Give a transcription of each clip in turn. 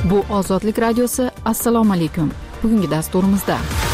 Bu Ozodlik radiosi. Assalomu alaykum. Bugungi dasturimizda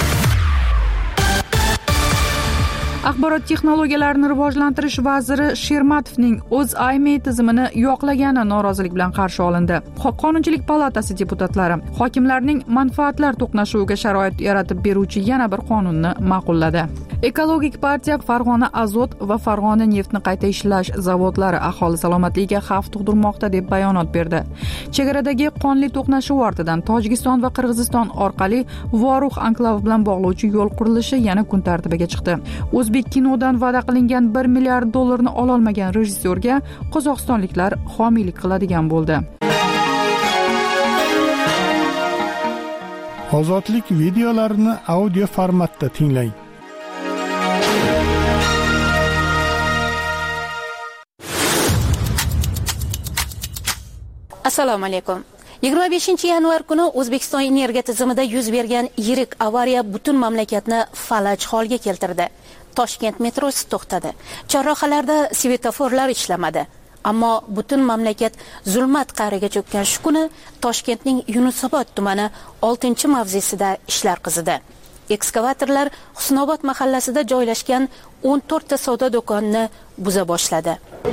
Axborot texnologiyalarini rivojlantirish vaziri Shermatovning O'zAIME tizimini yoqlagani norozilik bilan qarshi olindi. Qonunchilik palatasi deputatlari hokimlarning manfaatlar to'qnashuviga sharoit yaratib beruvchi yana bir qonunni ma'qulladi. Ekologik partiya Farg'ona azot va Farg'ona neftni qayta ishlash zavodlari aholi salomatligiga xavf tug'dirmoqda deb bayonot berdi. Chegaradagi qonli to'qnashuv ortidan Tojikiston va Qirg'iziston orqali Voruh anklavi bilan bog'lovchi yo'l qurilishi yana kun tartibiga chiqdi. O'zbek kinodan va'da qilingan 1 milliard dollarni ololmagan rejissyorga qozog'istonliklar homiylik qiladigan bo'ldi. Ozodlik videolarini audio formatda tinglang. Assalomu alaykum. 25-yanvar kuni O'zbekiston energiya tizimida yuz bergan yirik avariya butun mamlakatni falaj holga keltirdi. Toshkent metrosi to'xtadi. Chorrahalarda svetoforlar ishlamadi. Ammo butun mamlakat zulmat qa'riga cho'kkan shu kuni Toshkentning Yunusobod tumani 6-mavzesida ishlar qizidi. Ekskavatorlar Husnobod mahallasida joylashgan 14 ta savdo do'konini buza boshladi.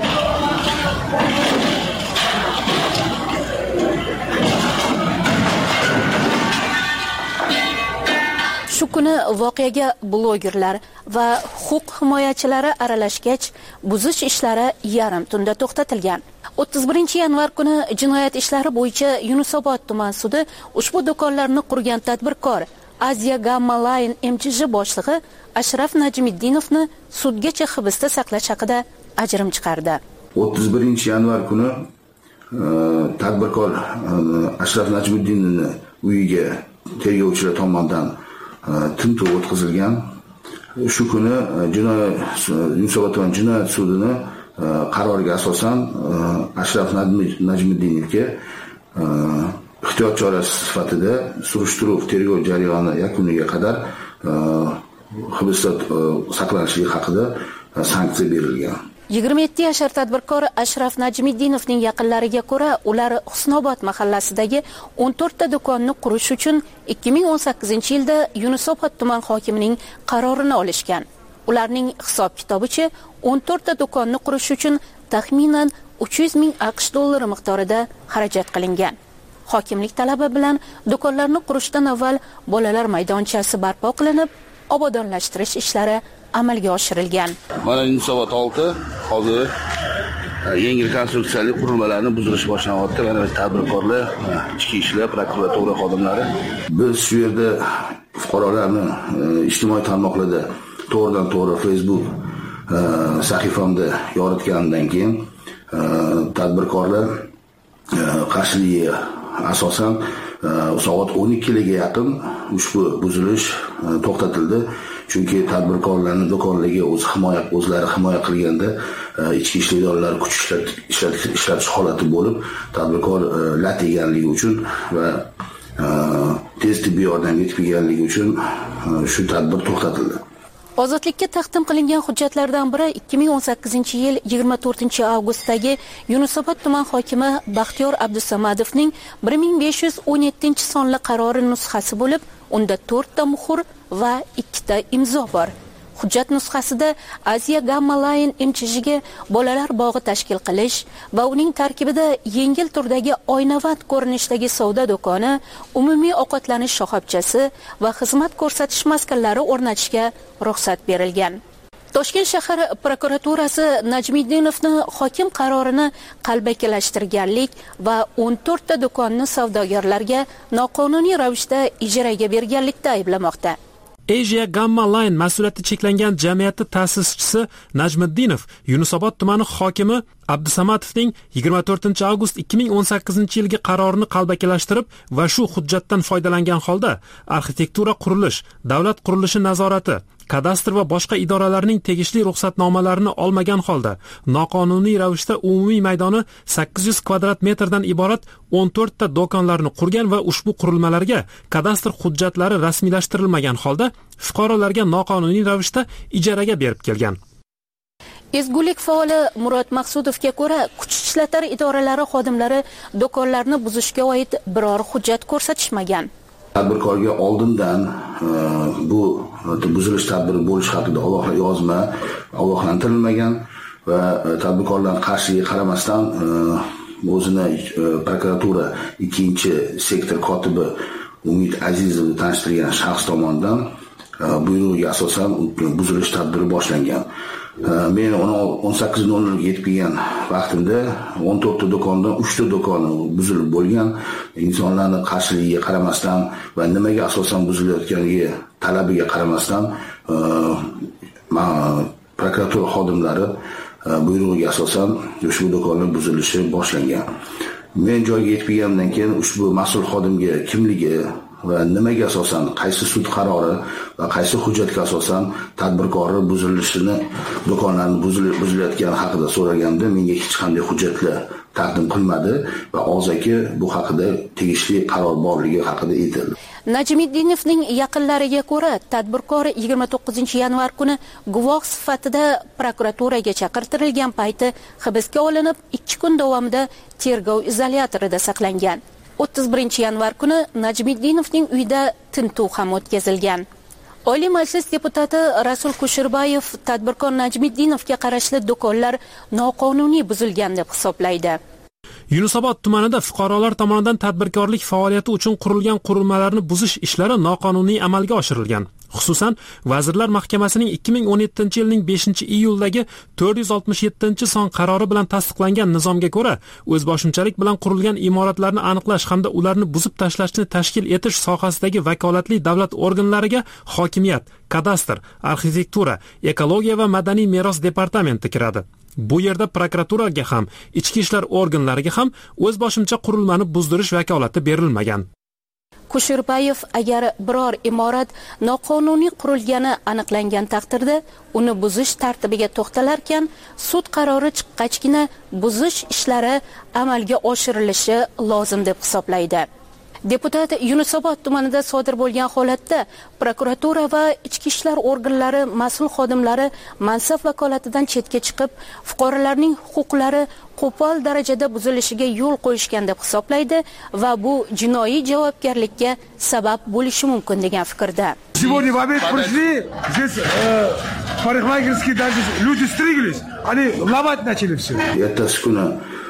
Shu kuni voqeaga blogerlar va huquq himoyachilari aralashgach, buzish ishlari yarim tunda to'xtatilgan. 31-yanvar kuni jinoyat ishlari bo'yicha Yunusobod tuman sudi ushbu do'konlarni qurgan tadbirkor Aziya Gamma Line MChJ boshlig'i Ashraf Najmiddinovni sudgacha hibsda saqlash haqida ajrim chiqardi. 31-yanvar kuni tadbirkor Ashraf Najmiddinning uyiga tergovchilar tomonidan tintuv o'tkazilgan. Shu kuni Yunusobod tuman jinoyat sudining qaroriga asosan Ashraf Najmiddinovga ehtiyot chorasi sifatida surishtiruv tergov jarayoni yakuniga qadar hibsda saqlanishligi haqida sanksiya berilgan. 27 yashar tadbirkor Ashraf Najmiddinovning yaqinlariga ko'ra, ular Husnobod mahallasidagi 14 ta do'konni qurish uchun 2018-yilda Yunusobod tuman hokimining qarorini olishgan. Ularning hisob-kitobicha 14 ta do'konni qurish uchun taxminan 300 ming AQSh dollari miqdorida xarajat qilingan. Hokimlik talabi bilan do'konlarni qurishdan avval bolalar maydonchasi barpo qilinib, obodonlashtirish ishlari amalga oshirilgan. Mana Yunusobod 6 hozir yengil konstruksiyali qurilmalarni buzilish boshlanyapti. Mana tadbirkorlar, ichki ishlar, prokuratura xodimlari biz shu yerda fuqarolarni ijtimoiy tarmoqlarda to'g'ridan-to'g'ri Facebook sahifamda yoritgandan keyin tadbirkorlar qarshiligiga asosan soat 12 ga yaqin ushbu buzilish to'xtatildi. Chunki tadbirkorlarning do'konlariga o'zlari himoya qilganda ichki ishlar idoralari kuch ishlatish holati bo'lib, tadbirkor lat yeganligi uchun va tez tibbiy yordamga yetib kelganligi uchun shu tadbir to'xtatildi. Ozodlikka taqdim qilingan hujjatlardan biri 2018-yil 24-avgustdagi Yunusobod tuman hokimi Baxtiyor Abdusamadovning 1517-sonli qarori nusxasi bo'lib, unda 4 ta muhr va 2 ta imzo bor. Hujjat nusxasida Aziya Gamma Line MChJga bolalar bog'i tashkil qilish va uning tarkibida yengil turdagi oynavand ko'rinishdagi savdo do'koni, umumiy ovqatlanish shoxobchasi va xizmat ko'rsatish maskanlari o'rnatishga ruxsat berilgan. Toshkent shahar prokuraturasi Najmiddinovni hokim qarorini qalbakilashtirganlik va 14 ta do'konni savdogarlarga noqonuniy ravishda ijaraga berganlikda ayblamoqda. Asia Gamma Line mas'uliyati cheklangan jamiyati ta'sischisi Najmiddinov Yunusobod tumani hokimi Abdusamatovning 24-avgust 2018-yilgi qarorini qalbakilashtirib va shu hujjatdan foydalangan holda arxitektura qurilish, davlat qurilishi nazorati, kadastr va boshqa idoralarning tegishli ruxsatnomalarini olmagan holda noqonuniy ravishda umumiy maydoni 800 kvadrat metrdan iborat 14 ta do'konlarni qurgan va ushbu qurilmalarga kadastr hujjatlari rasmiylashtirilmagan holda fuqarolarga noqonuniy ravishda ijaraga berib kelgan. Ezgulik faoli Murod Maqsudovga ko'ra, kuch ishlatar idoralari xodimlari do'konlarni buzishga oid biror hujjat ko'rsatishmagan. Tadbirkorga oldindan bu buzilish tadbiri bo'lish haqida yozma ogohlantirilmagan va tadbirkorlar qarshiga qaramasdan o'zini prokuratura 2-sektor kotibi Umid Azizovni tanishtirgan shaxs tomonidan buyrug'iga asosan buzilish tadbiri boshlangan. Men 18:00 ga yetib kelgan vaqtimda 14 ta do'kondan 3 ta do'koni buzilib bo'lgan. Insonlarning qarshiligiga qaramasdan va nimaga asosan buzilayotganiga talabiga qaramasdan prokuratura xodimlari buyrug'iga asosan ushbu do'konlar buzilishi boshlangan. Men joyga yetib kelgandan keyin ushbu mas'ul xodimga kimligi va nimaga asosan, qaysi sud qarori va qaysi hujjatga asosan tadbirkorni buzilishini, do'konlarni buzilayotgani haqida so'raganda menga hech qanday hujjatlar taqdim qilmadi va og'zaki bu haqida tegishli qaror borligi haqida aytildi. Najmiddinovning yaqinlariga ko'ra, tadbirkor 29-yanvar kuni guvoh sifatida prokuraturaga chaqirtirilgan payti hibsga olinib, 2 kun davomida tergov izolyatorida saqlangan. 31-yanvar kuni Najmiddinovning uyida tintuv ham o'tkazilgan. Oliy Majlis deputati Rasul Kushirbayev tadbirkor Najmiddinovga qarashli do'konlar noqonuniy buzilgan deb hisoblaydi. Yunusobod tumanida fuqarolar tomonidan tadbirkorlik faoliyati uchun qurilgan qurilmalarni buzish ishlari noqonuniy amalga oshirilgan. Xususan, Vazirlar Mahkamasining 2017-yilning 5-iyuldagi 467-son qarori bilan tasdiqlangan nizomga ko'ra, o'zboshimchalik bilan qurilgan imoratlarni aniqlash hamda ularni buzib tashlashni tashkil etish sohasidagi vakolatli davlat organlariga hokimiyat, kadastr, arxitektura, ekologiya va madaniy meros departamenti kiradi. Bu yerda prokuraturaga ham, ichki ishlar organlariga ham o'zboshimcha qurilmani buzdirish vakolati berilmagan. Kushirbayev agar biror imorat noqonuniy qurilgani aniqlangan taqdirda uni buzish tartibiga to'xtalarkan, sud qarori chiqqachgina buzish ishlari amalga oshirilishi lozim deb hisoblaydi. Deputat Yunusobod tumanida sodir bo'lgan holatda prokuratura va ichki ishlar organlari mas'ul xodimlari mansab vakolatidan chetga chiqib, fuqarolarning huquqlari qo'pol darajada buzilishiga yo'l qo'yishgan deb hisoblaydi va bu jinoiy javobgarlikka sabab bo'lishi mumkin degan fikrda. Сегодня в обед пришли, здесь парикмахерские даже люди стриглись, они ломать начали все. Ertasi kuni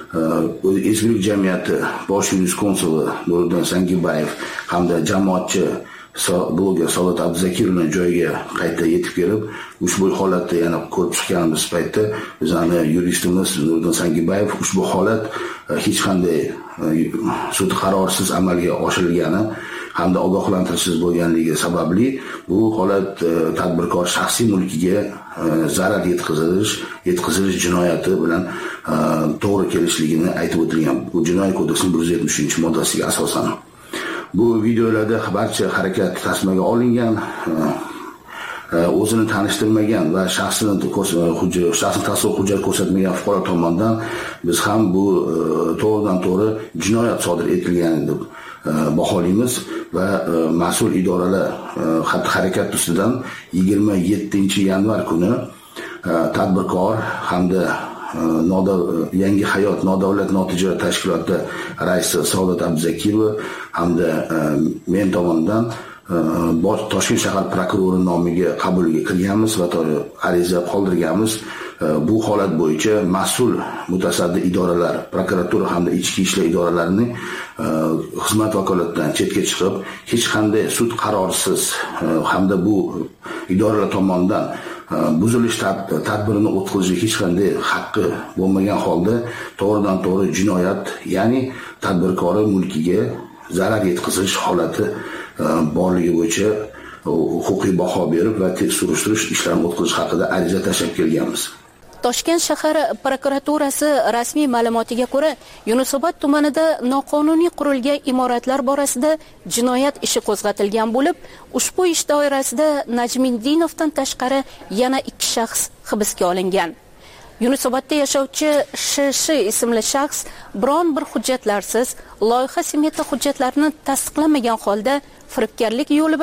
Ezgulik jamiyati bosh yuriskonsul Nuriddin Sangibayev hamda jamoatchi bloger Sadat Abduzakirovning joyiga qayta yetib kelib, ushbu holatni yana ko'rib chiqqanimiz paytda bizning yuristimiz Nuriddin Sangibayev ushbu holat hech qanday sud qarorisiz amalga oshirilgani hamda ogohlantirishsiz bo'lganligi sababli bu holat tadbirkor shaxsiy mulkiga zarar yetkazilish jinoyati bilan to'g'ri kelishligini aytib o'tilgan. Bu Jinoyat kodeksining 173-moddasiga asosan. Bu videolarda barcha harakat tasmaga olingan, o'zini tanishtirmagan va shaxsini tasdiq hujjat ko'rsatmagan fuqaro tomonidan biz ham bu to'g'ridan-to'g'ri jinoyat sodir etilgan deb baholaymiz va mas'ul idoralar xatti-harakat ustidan 27-yanvar kuni tadbirkor hamda Yangi hayot nodavlat notijorat tashkiloti raisi Saodat Abduzakirova hamda men tomonidan Toshkent shahar prokurori nomiga qabuliga kirganmiz va ariza qoldirganmiz. Bu holat bo'yicha mas'ul mutasaddi idoralar, prokuratura hamda ichki ishlar idoralarining xizmat vakolatidan chetga chiqib, hech qanday sud qarorisiz hamda bu idoralar tomonidan buzilish tadbirini o'tkazishga hech qanday haqqi bo'lmagan holda to'g'ridan-to'g'ri jinoyat, ya'ni tadbirkori mulkiga zarar yetkazish holati borligi bo'yicha huquqiy baho berib va tekshiruv ishlarini o'tkazish haqida ariza tashlab kelganmiz. Toshkent shahar prokuraturasi rasmiy ma'lumotiga ko'ra, Yunusobod tumanida noqonuniy qurilgan imoratlar borasida jinoyat ishi qo'zg'atilgan bo'lib, ushbu ish doirasida Najmiddinovdan tashqari yana 2 shaxs hibsga olingan. Yunusobodda yashovchi Sh.Sh. ismli shaxs biron bir hujjatlarsiz, loyiha smeta hujjatlarini tasdiqlamagan holda firibgarlik yo'li bilan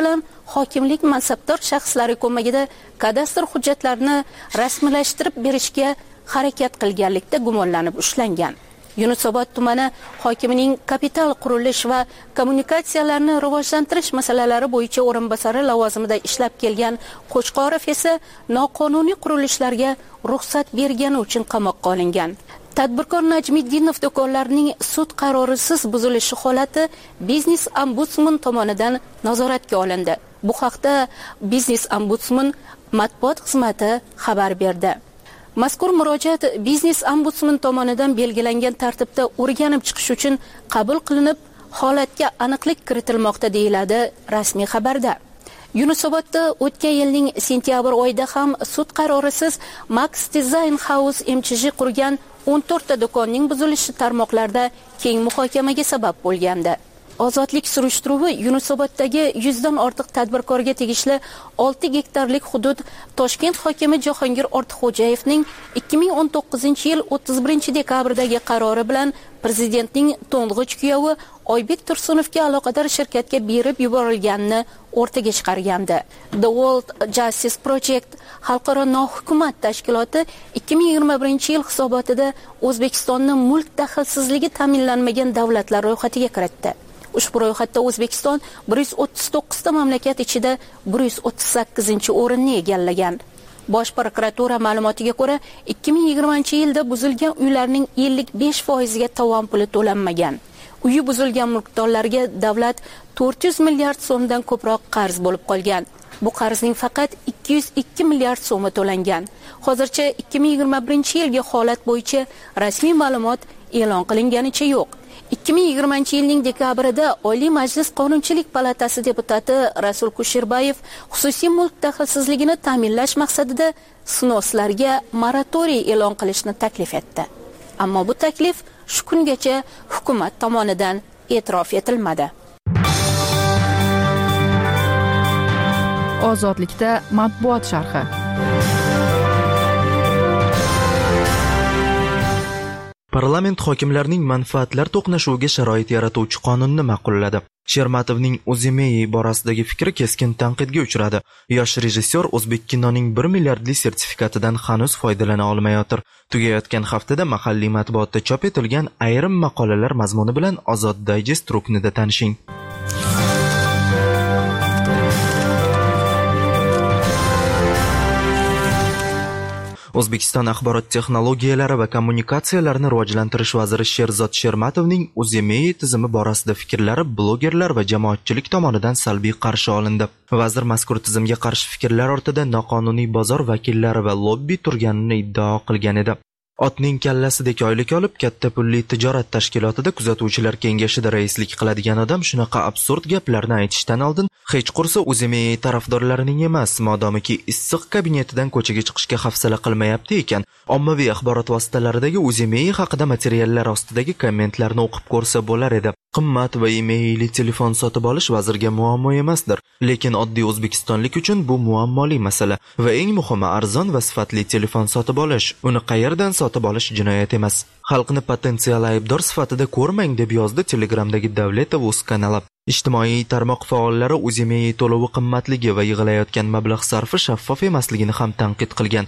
hokimlik mansabdor shaxslari ko'magida kadastr hujjatlarini rasmiylashtirib berishga harakat qilganlikda gumonlanib ushlangan. Yunusobod tumani hokimining kapital qurilish va kommunikatsiyalarni rivojlantirish masalalari bo'yicha o'rinbosari lavozimida ishlab kelgan Qo'chqorov esa noqonuniy qurilishlarga ruxsat bergani uchun qamoqqa olingan. Tadbirkor Najmiddinov do'konlarining sud qarorisiz buzilishi holati Biznes ombudsman tomonidan nazoratga olindi. Bu haqda Biznes ombudsman matbuot xizmati xabar berdi. Mazkur murojaat Biznes ombudsman tomonidan belgilangan tartibda o'rganib chiqish uchun qabul qilinib, holatga aniqlik kiritilmoqda deyiladi rasmiy xabarda. Yunusobodda o'tgan yilning sentyabr oyida ham sud qarorisiz Max Design House MChJ qurgan 14 ta do'konning buzilishi tarmoqlarda keng muhokamaga sabab bo'lgandi. Ozodlik surishtiruvi Yunusoboddagi 100 dan ortiq tadbirkorga tegishli 6 gektarlik hudud Toshkent hokimi Jahongir Ortiqxo'jayevning 2019-yil 31 dekabrdagi qarori bilan prezidentning to'ng'ich kuyovi Oybek Tursunovga aloqador shirkatga berib yuborilganini o'rtaga chiqargandi. The World Justice Project xalqaro nohukumat tashkiloti 2021-yil hisobotida O'zbekistonni mulk daxlsizligi ta'minlanmagan davlatlar ro'yxatiga kiritdi. Ushbu ro'yxatda O'zbekiston 139 ta mamlakat ichida 138-o'rinni egallagan. Bosh prokuratura ma'lumotiga ko'ra, 2020-yilda buzilgan uylarning 55% ga tovon puli to'lanmagan. Uyi buzilgan mulkdorlarga davlat 400 milliard so'mdan ko'proq qarz bo'lib qolgan. Bu qarzning faqat 202 milliard so'mi to'langan. Hozircha 2021-yilgi holat bo'yicha rasmiy ma'lumot e'lon qilinganicha yo'q. 2020-yilning dekabrida Oliy Majlis Qonunchilik palatasi deputati Rasul Kusherbayev xususiy mulk daxlsizligini ta'minlash maqsadida snoslarga moratoriy e'lon qilishni taklif etdi. Ammo bu taklif shu kungacha hukumat tomonidan e'tirof etilmadi. Ozodlikda matbuot sharhi. Parlament hokimlarning manfaatlar to'qnashuviga sharoit yaratuvchi qonunni ma'qulladi. Shermatovning O'zimey borasidagi fikri keskin tanqidga uchradi. Yosh rejissyor o'zbek kinoning 1 milliardli sertifikatidan hanuz foydalana olmayotir. Tugayotgan haftada mahalliy matbuotda chop etilgan ayrim maqolalar mazmuni bilan Ozod Digest ruknida tanishing. O'zbekiston axborot texnologiyalari va kommunikatsiyalarini rivojlantirish vaziri Sherzod Shermatovning O'zimey tizimi borasida fikrlari blogerlar va jamoatchilik tomonidan salbiy qarshi olindi. Vazir mazkur tizimga qarshi fikrlar ortida noqonuniy bozor vakillari va lobbi turganini iddao qilgan edi. Otning kallasidek oylik olib, katta pulli tijorat tashkilotida kuzatuvchilar kengashida raislik qiladigan odam shunaqa absurd gaplarni aytishdan oldin hech qursa O'zimey tarafdorlarining emas, modomiki issiq kabinetidan ko'chaga chiqishga hafsala qilmayapti ekan, ommaviy axborot vositalaridagi O'zimey haqida materiallar ostidagi kommentlarni o'qib ko'rsa bo'lar edi. Qimmat va emailli telefon sotib olish vazirga muammo emasdir, lekin oddiy o'zbekistonlik uchun bu muammoli masala va eng muhimi arzon va sifatli telefon sotib olish. Uni qayerdan sotib olish jinoyat emas. Xalqni potensial aybdor sifatida ko'rmang deb yozdi Telegramdagi Davletov.uz kanali. Ijtimoiy tarmoq faollari O'zimey to'lovi qimmatligi va yig'ilayotgan mablag' sarfi shaffof emasligini ham tanqid qilgan.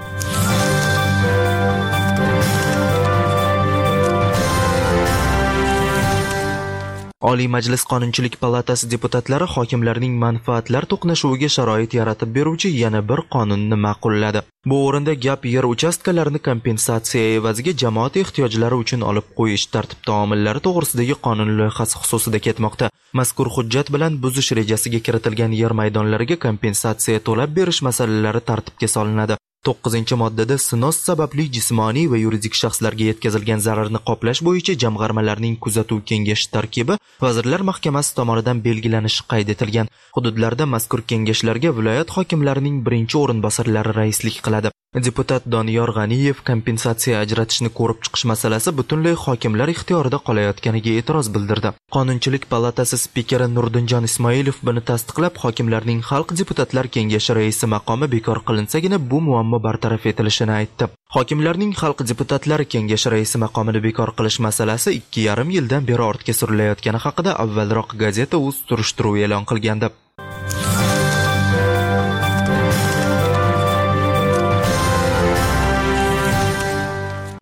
Oliy Majlis Qonunchilik palatasi deputatlari hokimlarning manfaatlar to'qnashuviga sharoit yaratib beruvchi yana bir qonunni ma'qulladi. Bu o'rinda gap yer uchastkalarini kompensatsiya evaziga jamoat ehtiyojlari uchun olib qo'yish tartib-taomillari to'g'risidagi qonun loyihasi xususida ketmoqda. Mazkur hujjat bilan buzish rejasiga kiritilgan yer maydonlariga kompensatsiya to'lab berish masalalari tartibga solinadi. 9-moddada sinos sababli jismoniy va yuridik shaxslarga yetkazilgan zararni qoplash bo'yicha jamg'armalarning kuzatuv kengashi tarkibi Vazirlar Mahkamasi tomonidan belgilanishi qayd etilgan. Hududlarda mazkur kengashlarga viloyat hokimlarining birinchi o'rinbosarlari raislik qiladi. Deputat Doniyor G'aniyev kompensatsiya ajratishni ko'rib chiqish masalasi butunlay hokimlar ixtiyorida qolayotganiga e'tiroz bildirdi. Qonunchilik palatasi spikeri Nurdinjon Ismoilov buni tasdiqlab, hokimlarning Xalq deputatlar kengashi raisi maqomi bekor qilinsagina bu muammo bartaraf etilishini aytdi. Hokimlarning Xalq deputatlari kengashi raisi maqomini bekor qilish masalasi 2,5 yildan beri ortga surilayotgani haqida avvalroq Gazeta.uz surishtiruv e'lon qilgandi.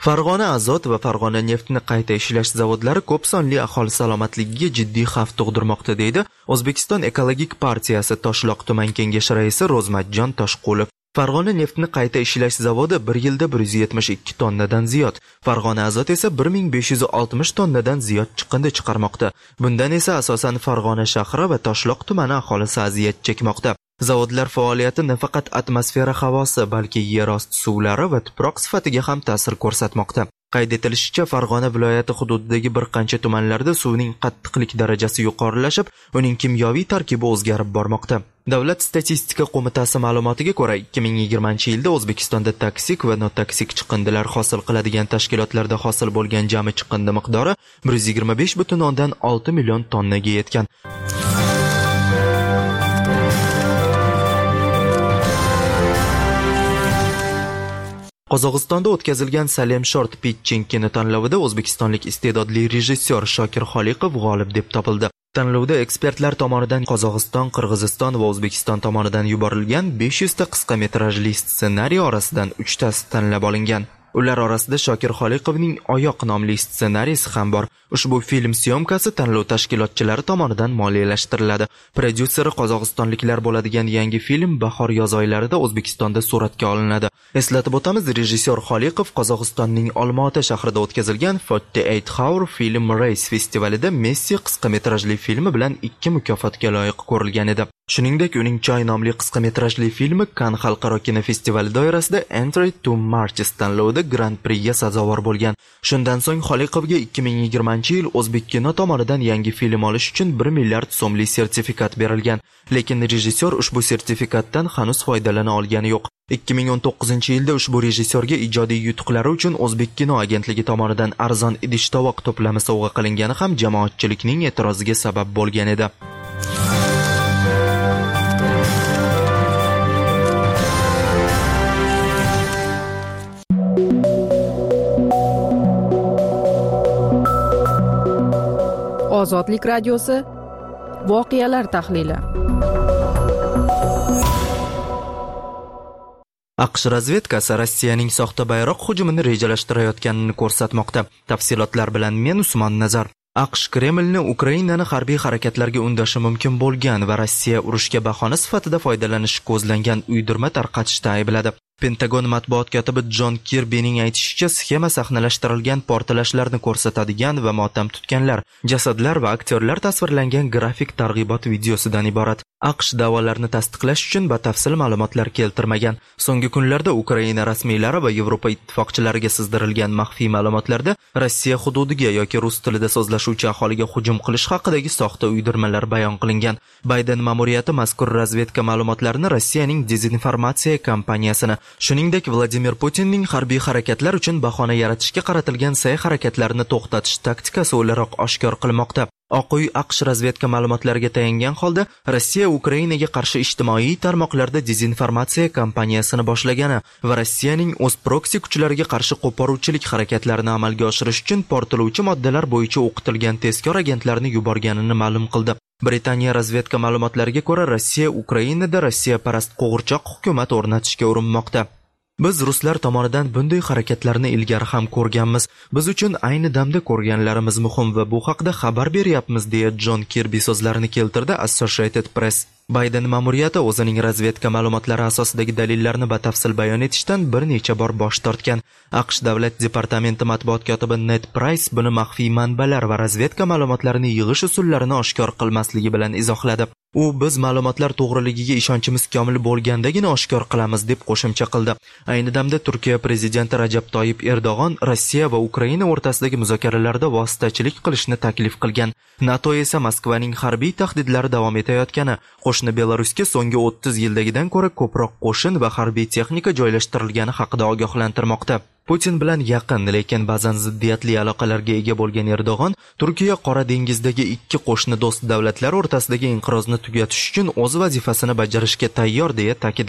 Farg'ona azot va Farg'ona neftni qayta ishlash zavodlari ko'p sonli aholi salomatligiga jiddiy xavf tug'dirmoqda, deydi O'zbekiston ekologik partiyasi Toshloq tuman kengashi raisi Ro'zmatjon Toshqulov. Farg'ona neftni qayta ishlash zavodi 1 yilda 172 tonnadan ziyod, Farg'ona azot esa 1560 tonnadan ziyod chiqindi chiqarmoqda. Bundan esa asosan Farg'ona shahri va Toshloq tumani aholisi aziyat chekmoqda. Zavodlar faoliyati nafaqat atmosfera havosi, balki yer osti suvlari va tuproq sifatiga ham ta'sir ko'rsatmoqda. Qayd etilishicha, Farg'ona viloyati hududidagi bir qancha tumanlarda suvning qattiqlik darajasi yuqorilashib, uning kimyoviy tarkibi o'zgarib bormoqda. Davlat statistika qo'mitasi ma'lumotiga ko'ra, 2020-yilda O'zbekistonda toksik va notoksik chiqindilar hosil qiladigan tashkilotlarda hosil bo'lgan jami chiqindi miqdori 125,6 million tonnaga yetgan. Qozog'istonda o'tkazilgan Salem Short Pitching kinotanlovida o'zbekistonlik iste'dodli rejissyor Shokir Xoliqov g'olib deb topildi. Tanlovda ekspertlar tomonidan Qozog'iston, Qirg'iziston va O'zbekiston tomonidan yuborilgan 500 ta qisqa metrajli ssenariy orasidan 3 tasi tanlab olingan. Ular orasida Shokir Xoliqovning Oyoq nomli ssenariysi ham bor. Ushbu film syomkasi tanlov tashkilotchilari tomonidan moliyalashtiriladi. Prodyuseri qozog'istonliklar bo'ladigan yangi film bahor yoz oylarida O'zbekistonda suratga olinadi. Eslatib o'tamiz, rejissyor Xoliqov Qozog'istonning Olmaota shahrida o'tkazilgan 48 Hour Film Race festivalida Messi qisqa metrajli filmi bilan 2 mukofotga loyiq ko'rilgan edi. Shuningdek, uning Choy nomli qisqa metrajli filmi Cannes xalqaro kinofestivali doirasida Entry to Marches tanlovida Grand Prixga sazovor bo'lgan. Shundan so'ng Xoliqovga 2020-yil O'zbek kino tomonidan yangi film olish uchun 1 milliard so'mlik sertifikat berilgan. Lekin rejissyor ushbu sertifikatdan hanuz foydalana olgani yo'q. 2019-yilda ushbu rejissyorga ijodiy yutuqlari uchun O'zbek kino agentligi tomonidan arzon idish-tovoq to'plami sovg'a qilingani ham jamoatchilikning e'tiroziga sabab bo'lgan edi. Ozodlik radiosi voqealar tahlili. AQSh razvedkasi Rossiyaning soxta bayroq hujumini rejalashtirayotganini ko'rsatmoqda. Tafsilotlar bilan men Usmon Nazar. AQSh Kremlni Ukrainani harbiy harakatlarga undashi mumkin bo'lgan va Rossiya urushga bahona sifatida foydalanish ko'zlangan uydirma tarqatishda aybladi. Pentagon matbuot kotibi Jon Kirbining aytishicha, sxema sahnalashtirilgan portlashlarni ko'rsatadigan va motam tutganlar, jasadlar va aktyorlar tasvirlangan grafik targ'ibot videosidan iborat. AQSh da'volarni tasdiqlash uchun batafsil ma'lumotlar keltirmagan. So'nggi kunlarda Ukraina rasmiylari va Yevropa ittifoqchilariga sizdirilgan maxfiy ma'lumotlarda Rossiya hududiga yoki rus tilida so'zlashuvchi aholiga hujum qilish haqidagi soxta uydirmalar bayon qilingan. Bayden ma'muriyati mazkur razvedka ma'lumotlarini Rossiyaning dezinformatsiya kampaniyasini, shuningdek Vladimir Putinning harbiy harakatlar uchun bahona yaratishga qaratilgan sa'y-harakatlarini to'xtatish taktikasi o'laroq oshkor qilmoqda. Oq uy AQSh razvedka ma'lumotlariga tayangan holda Rossiya Ukrainaga qarshi ijtimoiy tarmoqlarda dezinformatsiya kampaniyasini boshlagani va Rossiyaning o'z proksi kuchlariga qarshi qo'poruvchilik harakatlarini amalga oshirish uchun portlovchi moddalar bo'yicha o'qitilgan tezkor agentlarni yuborganini ma'lum qildi. Britaniya razvedka ma'lumotlariga ko'ra, Rossiya Ukrainada Rossiya-parast qo'g'irchoq hukumat o'rnatishga urinmoqda. Biz ruslar tomonidan bunday harakatlarni ilgari ham ko'rganmiz. Biz uchun ayni damda ko'rganlarimiz muhim va bu haqda xabar beryapmiz, deya Jon Kirbi so'zlarini keltirdi Associated Press. Bayden ma'muriyati o'zining razvedka ma'lumotlari asosidagi dalillarni batafsil bayon etishdan bir necha bor bosh tortgan. AQSh davlat departamenti matbuot kotibi Ned Price buni maxfiy manbalar va razvedka ma'lumotlarini yig'ish usullarini oshkor qilmasligi bilan izohladi. U biz ma'lumotlar to'g'riligiga ishonchimiz komil bo'lgandagina oshkor qilamiz deb qo'shimcha qildi. Ayni damda Turkiya prezidenti Rajab Toyib Erdo'g'on Rossiya va Ukraina o'rtasidagi muzokaralarda vositachilik qilishni taklif qilgan. NATO esa Moskvaning harbiy tahdidlari davom etayotgani, qo'shni Belarusga so'nggi 30 yildagidan ko'ra ko'proq qo'shin va harbiy texnika joylashtirilgani haqida ogohlantirmoqda. Putin bilan yaqin, lekin ba'zan ziddiyatli aloqalarga ega bo'lgan Erdo'g'on, Turkiya Qora dengizdagi ikki qo'shni do'st davlatlar o'rtasidagi inqirozni tugatish uchun o'z vazifasini bajarishga tayyor deya ta'kidladi.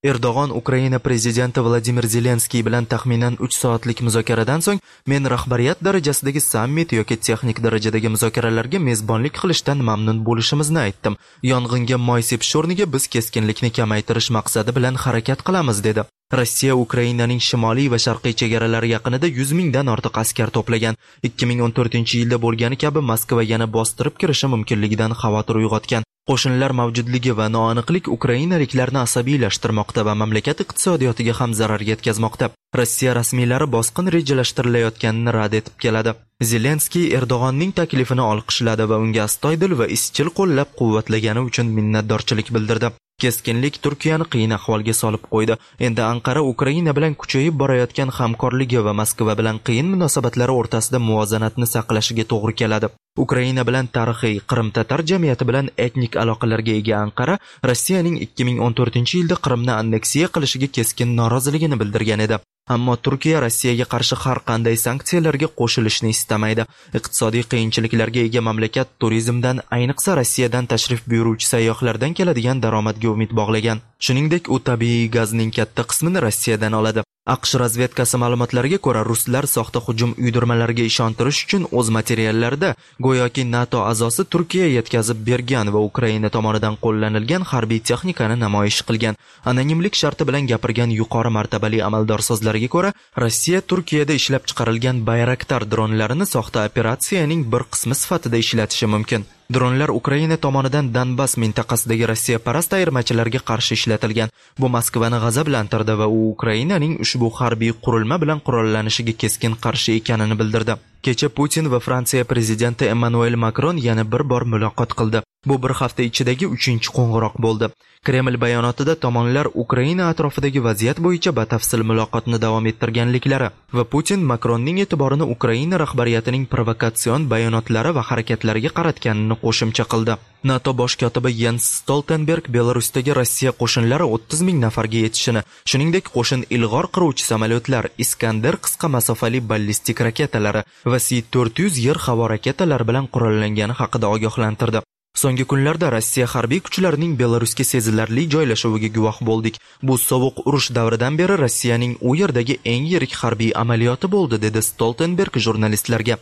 Erdo'g'on Ukraina prezidenti Vladimir Zelenskiy bilan taxminan 3 soatlik muzokaradan so'ng men rahbariyat darajasidagi sammit yoki texnik darajadagi muzokaralarga mezbonlik qilishdan mamnun bo'lishimizni aytdim. Yong'inga moy sepish o'rniga biz keskinlikni kamaytirish maqsadi bilan harakat qilamiz dedi. Rossiya Ukrainaning shimoliy va sharqiy chegaralari yaqinida 100 mingdan ortiq askar to'plagan. 2014-yilda bo'lgani kabi Moskva yana bostirib kirishi mumkinligidan xavotir uyg'otgan. Qo'shinlar mavjudligi va noaniqlik ukrainaliklarni asabiylashtirmoqda va mamlakat iqtisodiyotiga ham zarar yetkazmoqda. Rossiya rasmiylari bosqin rejalashtirilayotganini rad etib keladi. Zelenskiy Erdo'g'onning taklifini olqishladi va unga astoydil va izchil qo'llab-quvvatlagani uchun minnatdorchilik bildirdi. Keskinlik Turkiyani qiyin ahvolga solib qo'ydi. Endi Anqara Ukraina bilan kuchayib borayotgan hamkorligi va Moskva bilan qiyin munosabatlari o'rtasida muvozanatni saqlashiga to'g'ri keladi. Ukraina bilan tarixiy Qrim-tatar jamiyati bilan etnik aloqalarga ega Anqara Rossiyaning 2014-yilda Qrimni anneksiya qilishiga keskin noroziligini bildirgan edi. Ammo Turkiya Rossiyaga qarshi har qanday sanksiyalarga qo'shilishni istamaydi. Iqtisodiy qiyinchiliklarga ega mamlakat turizmdan, ayniqsa Rossiyadan tashrif buyuruvchi sayyohlardan keladigan daromadga umid bog'lagan. Shuningdek, u tabiiy gazning katta qismini Rossiyadan oladi. AQSh razvedkasi ma'lumotlariga ko'ra, ruslar soxta hujum uydirmalariga ishontirish uchun o'z materiallarida go'yoki NATO a'zosi Turkiya yetkazib bergan va Ukraina tomonidan qo'llanilgan harbiy texnikani namoyish qilgan. Anonimlik sharti bilan gapirgan yuqori martabali amaldor so'zlariga ko'ra, Rossiya Turkiyada ishlab chiqarilgan Bayraktar dronlarini soxta operatsiyaning bir qismi sifatida ishlatishi mumkin. Dronlar Ukraina tomonidan Donbass mintaqasidagi Rossiya parast ayirmachilarga qarshi ishlatilgan. Bu Moskvani g'azablantirdi va u Ukrainaning ushbu harbiy qurilma bilan qurollanishiga keskin qarshi ekanini bildirdi. Kecha Putin va Fransiya prezidenti Emmanuel Macron yana bir bor muloqot qildi. Bu bir hafta ichidagi 3-chi qo'ng'iroq bo'ldi. Kreml bayonotida tomonlar Ukraina atrofidagi vaziyat bo'yicha batafsil muloqotni davom ettirganliklari va Putin Macronning e'tiborini Ukraina rahbariyatining provokatsion bayonotlari va harakatlariga qaratganini qo'shimcha qildi. NATO bosh kotibi Jens Stoltenberg Belarusdagi Rossiya qo'shinlari 30 ming nafarga yetishini, shuningdek qo'shin ilg'or qiruvchi samolyotlar, Iskander qisqa masofali ballistik raketalari va S-400 yer-havo raketalari bilan qurollangani haqida ogohlantirdi. So'nggi kunlarda Rossiya harbiy kuchlarining Belarusga sezilarli joylashuviga guvoh bo'ldik. Bu sovuq urush davridan beri Rossiyaning u yerdagi eng yirik harbiy amaliyoti bo'ldi, dedi Stoltenberg jurnalistlarga.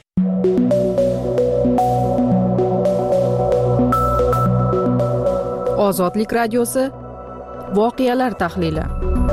Ozodlik radiosi voqealar tahlili.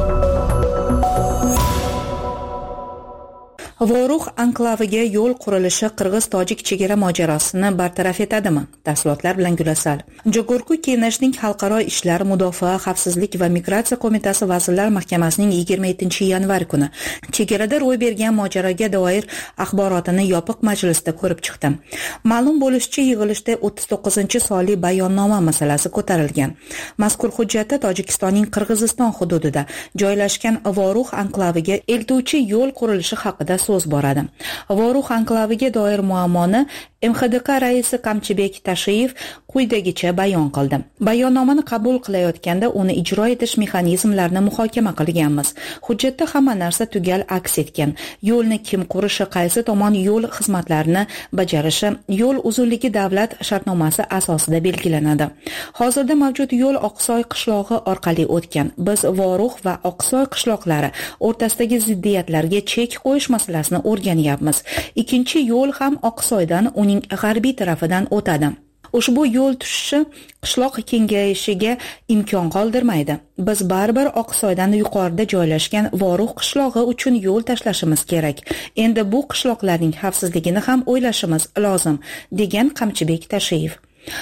Voruq anklaviga yo'l qurilishi qirg'iz-tojik chegara mojarosini bartaraf etadimi? Tafsilotlar bilan Gulasal. Jogorku Kenashning Xalqaro ishlar, mudofaa, xavfsizlik va migratsiya qo'mitasi Vazirlar Mahkamasining 27-yanvar kuni chegarada ro'y bergan mojaroga doir axborotini yopiq majlisda ko'rib chiqdi. Ma'lum bo'lishicha, yig'ilishda 39-sonli bayonnoma masalasi ko'tarilgan. Mazkur hujjatda Tojikistonning Qirg'iziston hududida joylashgan Voruq anklaviga eltuvchi yo'l qurilishi haqida so'z boradi. Voruq anklaviga doir muammoni MHDK raisi Qamchibek Tashiyev quyidagicha bayon qildi. Bayonnomani qabul qilayotganda uni ijro etish mexanizmlarini muhokama qilganmiz. Hujjatda hamma narsa tugal aks etgan. Yo'lni kim qurishi, qaysi tomon yo'l xizmatlarini bajarishi, yo'l uzunligi davlat shartnomasi asosida belgilanadi. Hozirda mavjud yo'l Oqsoy qishlog'i orqali o'tgan. Biz Voruq va Oqsoy qishloqlari o'rtasidagi ziddiyatlarga chek qo'yish masalasini o'rganyapmiz. Ikkinchi yo'l ham Oqsoydan uning g'arbiy tarafidan o'tadi. Ushbu yo'l tushishi qishloq kengayishiga imkon qoldirmaydi. Biz baribir Oqsoydan yuqorida joylashgan Voruq qishlog'i uchun yo'l tashlashimiz kerak. Endi bu qishloqlarning xavfsizligini ham o'ylashimiz lozim, degan Qamchibek Tashiyev.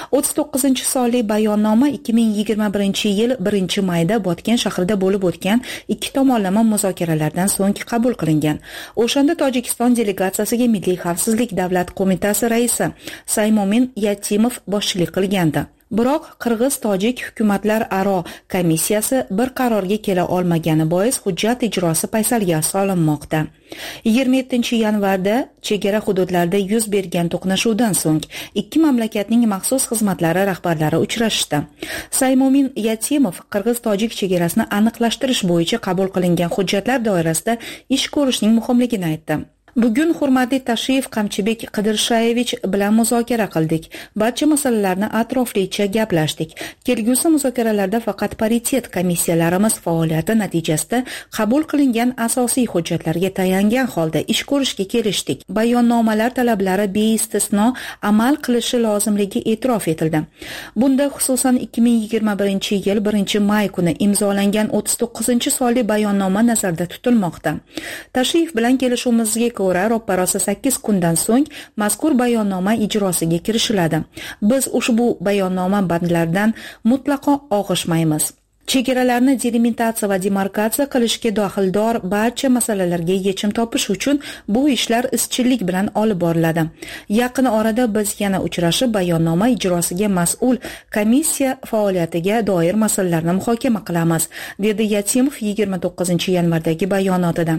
39-sonli bayonnoma 2021-yil 1-mayda Botken shahrida bo'lib o'tgan ikki tomonlama muzokaralardan so'ng qabul qilingan. O'shanda Tojikiston delegatsiyasiga Milliy xavfsizlik davlat qo'mitasi raisi Saymomin Yatimov boshchilik qilgandi. Biroq Qirg'iz-tojik hukumatlar aro komissiyasi bir qarorga kela olmagani bois hujjat ijrosi paysalga solinmoqda. 27-yanvarda chegara hududlarida yuz bergan to'qnashuvdan so'ng ikki mamlakatning maxsus xizmatlari rahbarlari uchrashdi. Saymomin Yatimov Qirg'iz-tojik chegarasini aniqlashtirish bo'yicha qabul qilingan hujjatlar doirasida ish ko'rishning muhimligini aytdi. Bugun hurmatli Tashrif Qamchibek Qidirshayevich bilan muzokara qildik. Barcha masalalarni atroflicha gaplashdik. Kelgusi muzokaralarda faqat paritet komissiyalarimiz faoliyati natijasida qabul qilingan asosiy hujjatlarga tayangan holda ish ko'rishga kelishdik. Bayonnomalar talablari beistisno amal qilishi lozimligi e'tirof etildi. Bunda xususan 2021-yil 1-may kuni imzolangan 39-sonli bayonnoma nazarda tutilmoqda. Tashrif bilan kelishuvimizga ko'ra ro'parosa 8 kundan so'ng mazkur bayonnoma ijrosiga kirishiladi. Biz ushbu bayonnoma bandlaridan mutlaqo og'ishmaymiz. Chegaralarni delimitatsiya va demarkatsiya qilishga dohildor barcha masalalarga yechim topish uchun bu ishlar izchillik bilan olib boriladi. Yaqin orada biz yana uchrashib bayonnoma ijrosiga mas'ul komissiya faoliyatiga doir masalalarni muhokama qilamiz, dedi Yatimov 29-yanvardagi bayonotida.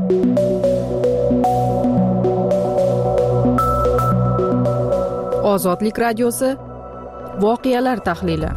Ozodlik radiosi voqealar tahlili.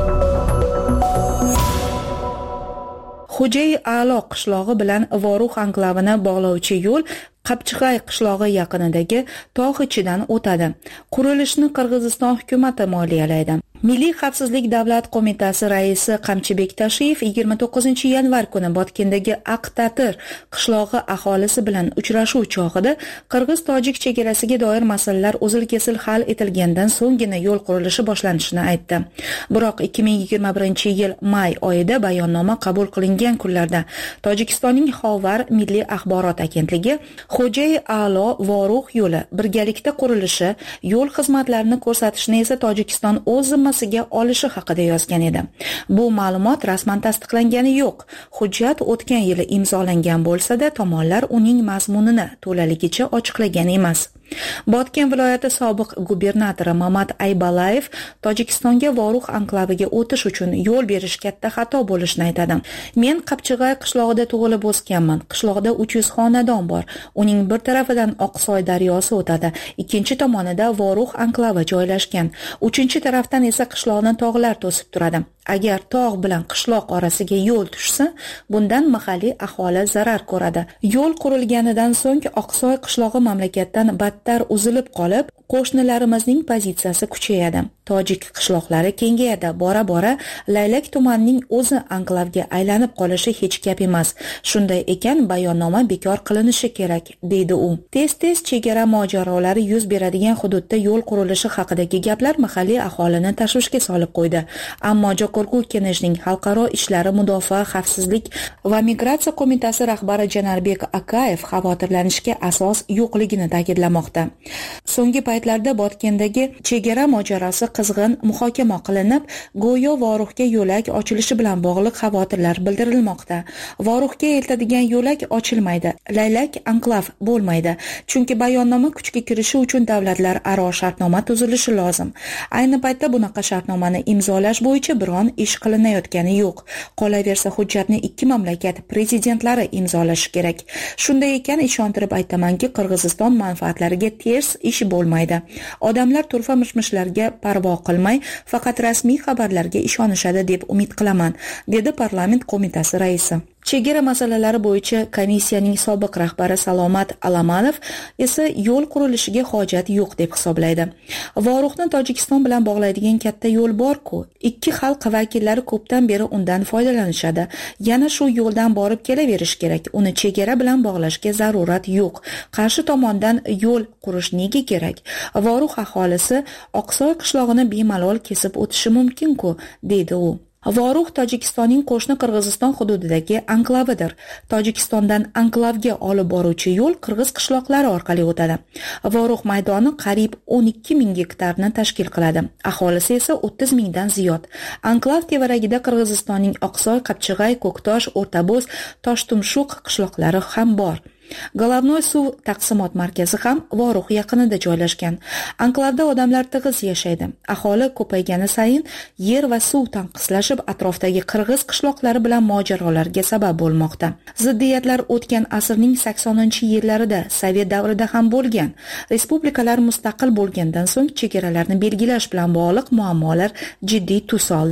Xo'jay A'lo qishlog'i bilan Vorux anklavini bog'lovchi yo'l Qapchig'ay qishlog'i yaqinidagi tog' ichidan o'tadi. Qurilishni Qirg'iziston hukumati moliyalaydi. Milliy xavfsizlik davlat qo'mitasi raisi Qamchibek Tashrif 29-yanvar kuni Botkendagi Aqtatir qishlog'i aholisi bilan uchrashuv chog'ida Qirg'iz-Tojik chegarasiga doir masalalar uzil-kesil hal etilgandan so'nggina yo'l qurilishi boshlanishini aytdi. Biroq 2021-yil may oyida bayonnoma qabul qilingan kunlarda Tojikistonning Xovar milliy axborot agentligi Xo'jay A'lo Vorux yo'li birgalikda qurilishi, yo'l xizmatlarini ko'rsatishni esa Tojikiston o'z zimmasiga olishi haqida yozgan edi. Bu ma'lumot rasman tasdiqlangani yo'q. Hujjat o'tgan yili imzolangan bo'lsa-da, tomonlar uning mazmunini to'laligicha ochiqlagan emas. Botken viloyati sobiq gubernatori Mamat Aybalayev Tojikistonga Vorux anklaviga o'tish uchun yo'l berish katta xato bo'lishini aytadi. Men Qapchig'ay qishlog'ida tug'ilib o'sganman. Qishloqda 300 xonadon bor. Uning bir tarafidan Oqsoy daryosi o'tadi, ikkinchi tomonida Vorux anklavi joylashgan. Uchinchi tarafdan esa qishloqni tog'lar to'sib turadi. Agar tog' bilan qishloq orasiga yo'l tushsa, bundan mahalliy aholi zarar ko'radi. Yo'l qurilganidan so'ng Oqsoy qishlog'i mamlakatdan battar uzilib qolib, qo'shnilarimizning pozitsiyasi kuchayadi. Tojik qishloqlari kengayadi. Bora-bora Laylak tumanining o'zi anklavga aylanib qolishi hech gap emas. Shunday ekan, bayonnoma bekor qilinishi kerak, deydi u. Tez-tez chegara mojarolari yuz beradigan hududda yo'l qurilishi haqidagi gaplar mahalliy aholini tashvishga solib qo'ydi. Ammo Jo'qorg'u Keneshning xalqaro ishlari mudofaa, xavfsizlik va migratsiya qo'mitasi rahbari Janarbek Akayev xavotirlanishga asos yo'qligini ta'kidlamoqda. So'nggi paytlarda Botkendagi chegara mojarosi qizg'in muhokama qilinib, go'yo Voruxga yo'lak ochilishi bilan bog'liq xavotirlar bildirilmoqda. Voruxga eltadigan yo'lak ochilmaydi, Laylak anklav bo'lmaydi. Chunki bayonnoma kuchga kirishi uchun davlatlar aro shartnoma tuzilishi lozim. Ayni paytda bunaqa shartnomani imzolash bo'yicha biron ish qilinayotgani yo'q. Qolaversa, hujjatni ikki mamlakat prezidentlari imzolashi kerak. Shunday ekan, ishontirib aytamanki, Qirg'iziston manfaatlariga ters ish bo'lmaydi. Odamlar turfa mishmishlarga parvo qilmay, faqat rasmiy xabarlarga ishonishadi deb umid qilaman, dedi parlament qo'mitasi raisi. Chegara masalalari bo'yicha komissiyaning sobiq rahbari Salomat Alamanov esa yo'l qurilishiga hojat yo'q deb hisoblaydi. Voruxni Tojikiston bilan bog'laydigan katta yo'l bor-ku. Ikki xalq vakillari ko'pdan beri undan foydalanishadi. Yana shu yo'ldan borib kelaverish kerak. Uni chegara bilan bog'lashga zarurat yo'q. Qarshi tomondan yo'l qurish nega kerak? Vorux aholisi Oqsoy qishlog'ini bemalol kesib o'tishi mumkin-ku, deydi u. Vorux Tojikistonning qo'shni Qirg'iziston hududidagi anklavidir. Tojikistondan anklavga olib boruvchi yo'l Qirg'iz qishloqlari orqali o'tadi. Vorux maydoni qariyb 12 ming gektarni tashkil qiladi. Aholisi esa 30 mingdan ziyod. Anklav tevaragida Qirg'izistonning Oqsoy, Qapchig'ay, Ko'ktosh, O'rtaboz, Toshtumshuq qishloqlari ham bor. Головной suv taqsimot markazi ham Vorux yaqinida joylashgan. Anklavda odamlar tig'iz yashaydi. Aholi ko'paygani sayin yer va suv tanqislashib, atrofdagi qirg'iz qishloqlari bilan mojarolarga sabab bo'lmoqda. Ziddiyatlar o'tgan asrning 80-yillarida, Sovet davrida ham bo'lgan. Respublikalar mustaqil bo'lgandan so'ng chegaralarni belgilash bilan bog'liq muammolar jiddiy tus oldi.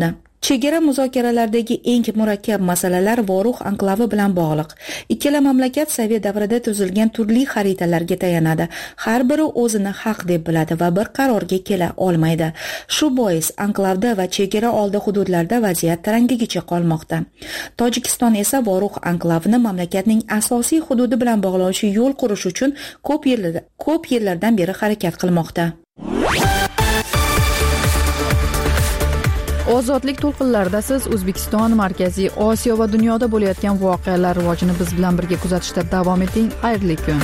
Chegara muzokaralaridagi eng murakkab masalalar Voruh anklavi bilan bog'liq. Ikkala mamlakat sovet davrida tuzilgan turli xaritalarga tayanadi. Har biri o'zini haq deb biladi va bir qarorga kela olmaydi. Shu bois anklavda va chegara oldi hududlarda vaziyat tarangigicha qolmoqda. Tojikiston esa Voruh anklavini mamlakatning asosiy hududi bilan bog'lovchi yo'l qurish uchun ko'p yillardan beri harakat qilmoqda. Ozodlik to'lqinlarida siz O'zbekiston, Markaziy Osiyo va dunyoda bo'layotgan voqealar rivojini biz bilan birga kuzatishda davom eting. Xayrli kun.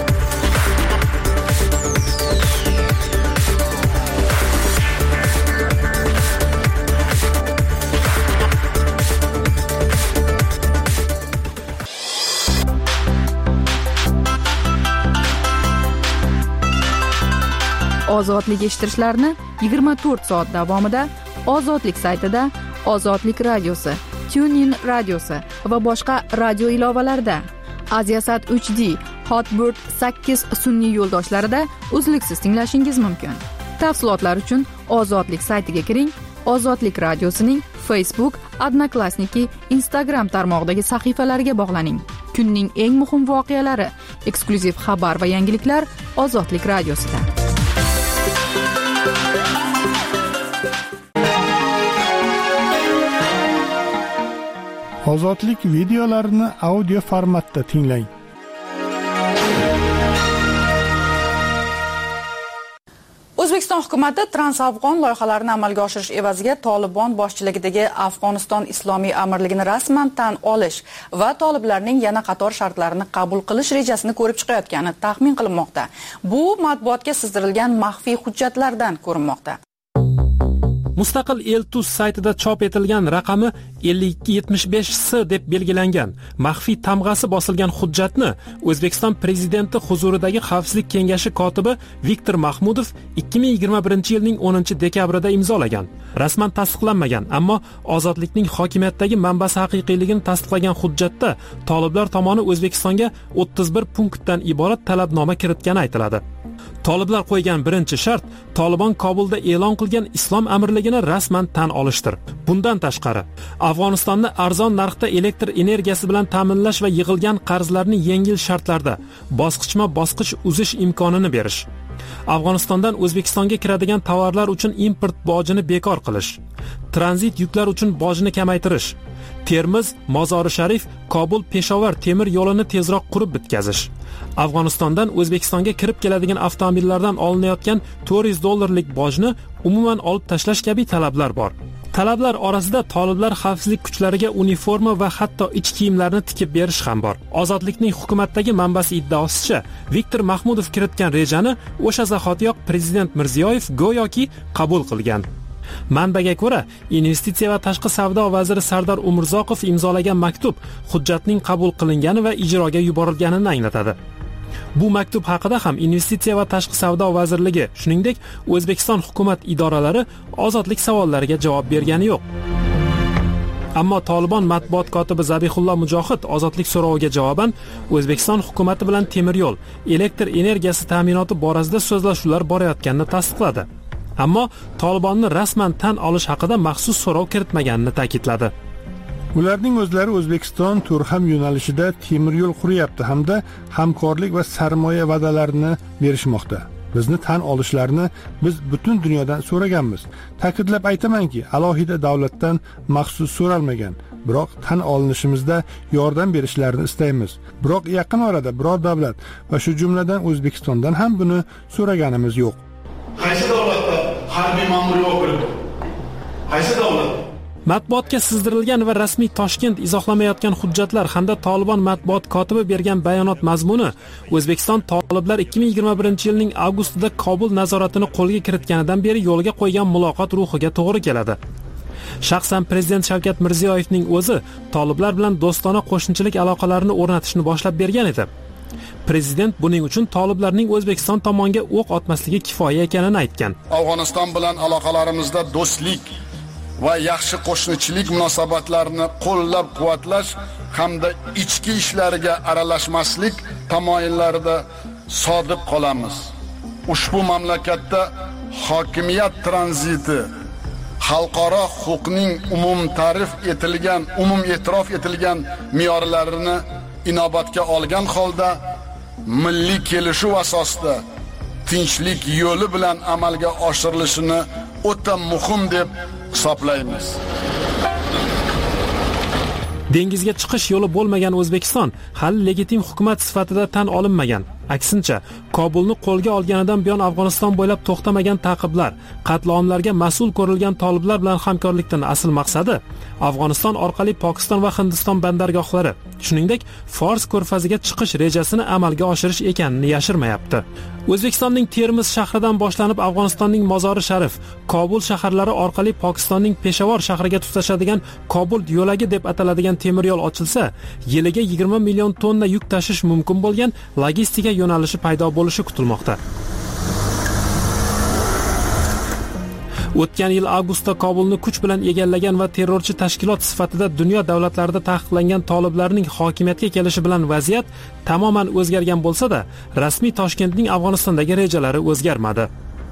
Ozodlik eshittirishlarni 24 soat davomida Ozodlik saytida, Ozodlik radiosi, TuneIn radiosi va boshqa radio ilovalarida, Aziasat 3D, Hotbird 8 sun'iy yo'ldoshlarida uzluksiz tinglashingiz mumkin. Tafsilotlar uchun Ozodlik saytiga kiring. Ozodlik radiosining Facebook, Odnoklassniki, Instagram tarmog'idagi sahifalariga bog'laning. Kunning eng muhim voqealari, eksklyuziv xabar va yangiliklar Ozodlik radiosida. Ozodlik videolarini audio formatda tinglang. O'zbekiston hukumati transafg'on loyihalarini amalga oshirish evaziga Tolibon boshchiligidagi Afg'oniston Islomiy Amirligini rasman tan olish va toliblarning yana qator shartlarini qabul qilish rejasini ko'rib chiqayotgani taxmin qilinmoqda. Bu matbuotga sizdirilgan maxfiy hujjatlardan ko'rinmoqda. Mustaqil Eltus saytida chop etilgan raqami 5275S deb belgilangan maxfiy tamg'asi bosilgan hujjatni O'zbekiston prezidenti huzuridagi Xavfsizlik kengashi kotibi Viktor Mahmudov 2021-yilning 10-dekabrida imzolagan. Rasman tasdiqlanmagan, ammo Ozodlikning hokimiyatdagi manbasi haqiqiyligini tasdiqlagan hujjatda toliblar tomoni O'zbekistonga 31 punktdan iborat talabnoma kiritgani aytiladi. Toliblar qo'ygan birinchi shart Tolibon Kobulda e'lon qilgan islom amirligini rasman tan olishdir. Bundan tashqari, Afg'onistonni arzon narxda elektr energiyasi bilan ta'minlash va yig'ilgan qarzlarni yengil shartlarda bosqichma-bosqich uzish imkonini berish. Afg'onistondan O'zbekistonga kiradigan tovarlar uchun import bojini bekor qilish. Tranzit yuklar uchun bojni kamaytirish. Termiz, Mozori Sharif, Kobul, Peshovar temir yo'lini tezroq qurib bitkazish. Afg'onistondan O'zbekistonga kirib keladigan avtomobillardan olinayotgan $400 bojni umuman olib tashlash kabi talablar bor. Talablar orasida toliblar xavfsizlik kuchlariga uniforma va hatto ich kiyimlarni tikib berish ham bor. Ozodlikning hukumatdagi manbasi iddaosicha, Viktor Mahmudov kiritgan rejani o'sha zahotiyoq prezident Mirziyoyev go'yoki qabul qilgan. Manbaga ko'ra, investitsiya va tashqi savdo vaziri Sardor Umurzoqov imzolagan maktub hujjatning qabul qilingani va ijroga yuborilganini anglatadi. Bu maktub haqida ham investitsiya va tashqi savdo vazirligi, shuningdek, O'zbekiston hukumat idoralari ozodlik savollariga javob bergani yo'q. Ammo Tolibon matbuot kotibi Zabihullo Mujohid ozodlik so'roviga javoban O'zbekiston hukumati bilan temir yo'l, elektr energiyasi ta'minoti borasida so'zlashuvlar borayotganini tasdiqladi. Ammo Tolibonni rasman tan olish haqida maxsus so'rov kiritmaganini ta'kidladi. Ularning o'zlari O'zbekiston Turham yo'nalishida temir yo'l quryapti hamda hamkorlik va sarmoya va'dalarini berishmoqda. Bizni tan olishlarini biz butun dunyodan so'raganmiz. Ta'kidlab aytamanki, alohida davlatdan maxsus so'ralmagan. Biroq tan olinishimizda yordam berishlarini istaymiz. Biroq yaqin orada biror davlat va shu jumladan O'zbekistondan ham buni so'raganimiz yo'q. Qaysi davlatda harbiy ma'muriy o'qilib? Qaysi davlat? Matbuotga sizdirilgan va rasmiy Toshkent izohlamayotgan hujjatlar hamda Tolibon matbuot kotibi bergan bayonot mazmuni O'zbekiston toliblar 2021-yilning avgustida Kobul nazoratini qo'lga kiritganidan beri yo'lga qo'ygan muloqot ruhiga to'g'ri keladi. Shaxsan prezident Shavkat Mirziyoyevning o'zi toliblar bilan do'stona qo'shnichilik aloqalarini o'rnatishni boshlab bergan edi. Prezident buning uchun toliblarning O'zbekiston tomoniga o'q otmasligi kifoya ekanini aytgan. Afg'oniston bilan aloqalarimizda do'stlik va yaxshi qo'shnichilik munosabatlarini qo'llab-quvvatlash hamda ichki ishlariga aralashmaslik tamoyillarida sodiq qolamiz. Ushbu mamlakatda hokimiyat tranziti xalqaro huquqning umum e'tirof etilgan me'yorlarini inobatga olgan holda milliy kelishuv asosida tinchlik yo'li bilan amalga oshirilishini o'ta muhim deb hisoblaymiz. Dengizga chiqish yo'li bo'lmagan O'zbekiston hali legitim hukumat sifatida tan olinmagan. Aksincha, Kobulni qo'lga olganidan buyon Afg'oniston bo'ylab to'xtamagan ta'qiblar, qatlovlarga mas'ul ko'rilgan toliblar bilan hamkorlikdan asl maqsadi Afg'oniston orqali Pokiston va Hindiston bandargohlari, shuningdek, Fors ko'rfaziga chiqish rejasini amalga oshirish ekanini yashirmayapti. O'zbekistonning Termiz shahridan boshlanib Afg'onistonning Mozori Sharif, Kobul shaharlari orqali Pokistonning Peshavor shahriga tutashadigan Kobul yo'lagi deb ataladigan temir yo'l ochilsa, yiliga 20 million tonna yuk tashish mumkin bo'lgan logistika yo'nalishi paydo bo'lishi kutilmoqda. O'tgan yil avgustda Kobulni kuch bilan egallagan va terrorchi tashkilot sifatida dunyo davlatlarida taqiqlangan toliblarning hokimiyatga kelishi bilan vaziyat tamoman o'zgargan bo'lsa-da, rasmiy Toshkentning Afg'onistondagi rejalari o'zgarmadi.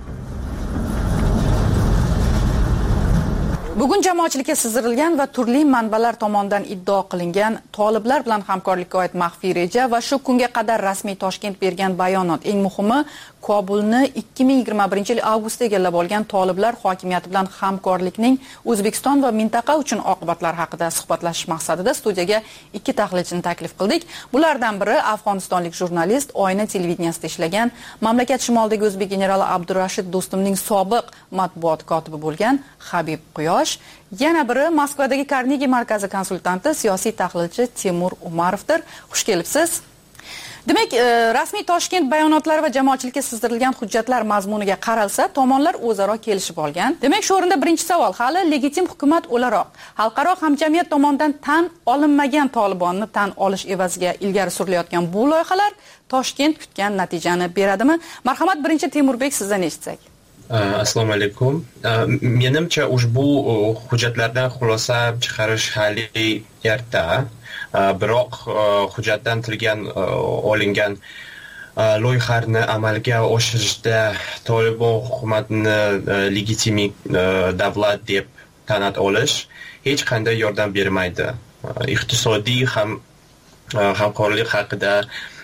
Bugun jamoatchilikka sizdirilgan va turli manbalar tomonidan iddao qilingan toliblar bilan hamkorlikka oid maxfiy reja va shu kunga qadar rasmiy Toshkent bergan bayonot, eng muhimi Kobulni 2021-yil avgustda egallab olgan toliblar hokimiyati bilan hamkorlikning O'zbekiston va mintaqa uchun oqibatlari haqida suhbatlashish maqsadida studiyaga 2 tahlilchini taklif qildik. Bulardan biri Afg'onistonlik jurnalist, Oyna televideniyasida ishlagan, mamlakat shimolidagi o'zbek generali Abdurashid Do'stumning sobiq matbuot kotibi bo'lgan Habib Quyosh, yana biri Moskvadagi Carnegie markazi konsultanti, siyosiy tahlilchi Timur Umarovdir. Xush kelibsiz. Demak, rasmiy Toshkent bayonotlari va jamoatchilikka sizdirilgan hujjatlar mazmuniga qaralsa, tomonlar o'zaro kelishib olgan. Demak, shu o'rinda birinchi savol, hali legitim hukumat o'laroq xalqaro hamjamiyat tomonidan tan olinmagan Tolibonni tan olish evaziga ilgari surilayotgan bu loyihalar Toshkent kutgan natijani beradimi? Marhamat, birinchi Temurbek, sizdan eshitsak. Assalomu alaykum. Menimcha ushbu hujjatlardan xulosa chiqarish hali erta. Biroq hujjatdan olingan loyihalarni amalga oshirishda Tolibon hukumatini legitim davlat deb tan olish hech qanday yordam bermaydi. Iqtisodiy hamkorlik haqida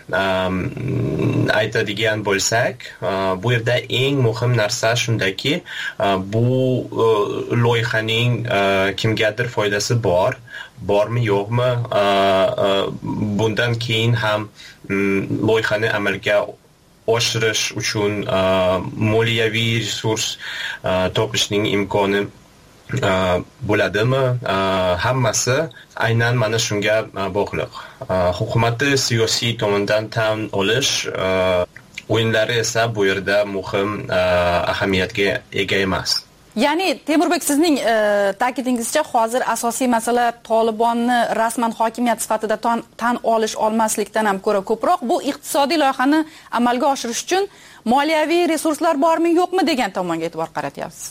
aytadigan bo'lsak, bu yerda eng muhim narsa shundaki, bu loyihaning kimgadir foydasi bormi yo'qmi, bundan keyin ham loyihani amalga oshirish uchun moliyaviy resurs topishning imkoni bo'ladimi? Hammasi aynan mana shunga bog'liq. Hukumatni siyosiy tomondan tan olish o'yinlari esa bu yerda muhim ahamiyatga ega emas. Ya'ni Temurbek, sizning ta'kidingizcha hozir asosiy masala Tolibonni rasman hokimiyat sifatida tan olish olmaslikdan ham ko'ra ko'proq bu iqtisodiy loyihani amalga oshirish uchun moliyaviy resurslar bormi yo'qmi degan tomonga e'tibor qaratyapsiz.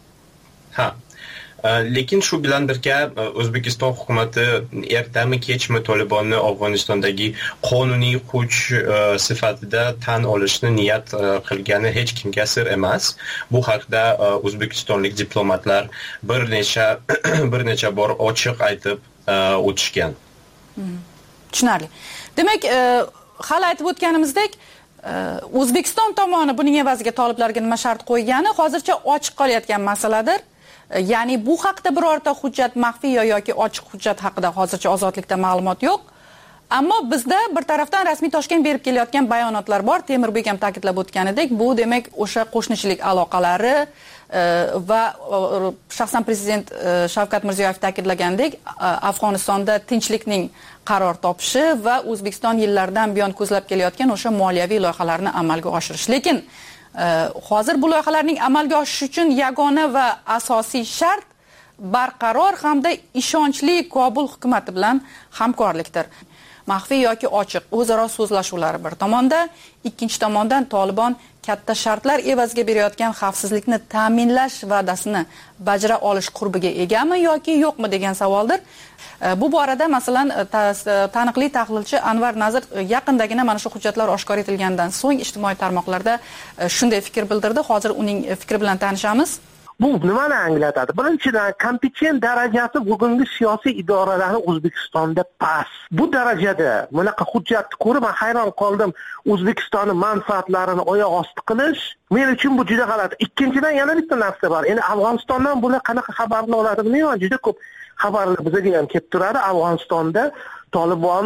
Lekin shu bilan birga O'zbekiston hukumati ertami kechmi Tolibonni Afg'onistondagi qonuniy kuch sifatida tan olishni niyat qilgani hech kimga sir emas. Bu haqda o'zbekistonlik diplomatlar bir necha bor ochiq aytib o'tishgan. Tushunarli. Demak, hali aytib o'tganimizdek, O'zbekiston tomoni buning evaziga toliblarga nima shart qo'ygani hozircha ochiq qolayotgan masaladir. Ya'ni bu haqda birorta hujjat maxfiy yoki ochiq hujjat haqida hozircha ozodlikda ma'lumot yo'q. Ammo bizda bir tarafdan rasmiy Toshkent berib kelayotgan bayonotlar bor. Temurbek ham ta'kidlab o'tganidek, bu demak o'sha qo'shnichilik aloqalari va shaxsan prezident Shavkat Mirziyoyev ta'kidlagandek, Afg'onistonda tinchlikning qaror topishi va O'zbekiston yillardan buyon ko'zlab kelayotgan o'sha moliyaviy loyihalarni amalga oshirish. Lekin hozir bu loyihalarning amalga oshishi uchun yagona va asosiy shart barqaror hamda ishonchli Kobul hukumati bilan hamkorlikdir. Maxfiy yoki ochiq o'zaro so'zlashuvlar bir tomonda, ikkinchi tomondan Tolibon katta shartlar evaziga berayotgan xavfsizlikni ta'minlash va'dasini bajara olish qurbiga egami yoki yo'qmi degan savoldir. Bu borada masalan taniqli tahlilchi Anvar Nazir yaqindagina mana shu hujjatlar oshkor etilgandan so'ng ijtimoiy tarmoqlarda shunday fikr bildirdi. Hozir uning fikri bilan tanishamiz. Bu nimani anglatadi? Birinchidan, kompetent darajasi bugungi siyosiy idoralarning O'zbekistonda past. Bu darajada bunaqa hujjatni ko'rib men hayron qoldim. O'zbekistonning manfaatlarini oyoq osti qilish men uchun bu juda g'alati. Ikkinchidan yana bitta narsa bor. Endi Afg'onistondan bular qanaqa xabarlar oladi bilmayman. Juda ko'p xabarlar bizga ham kelib turadi. Afg'onistonda Tolibon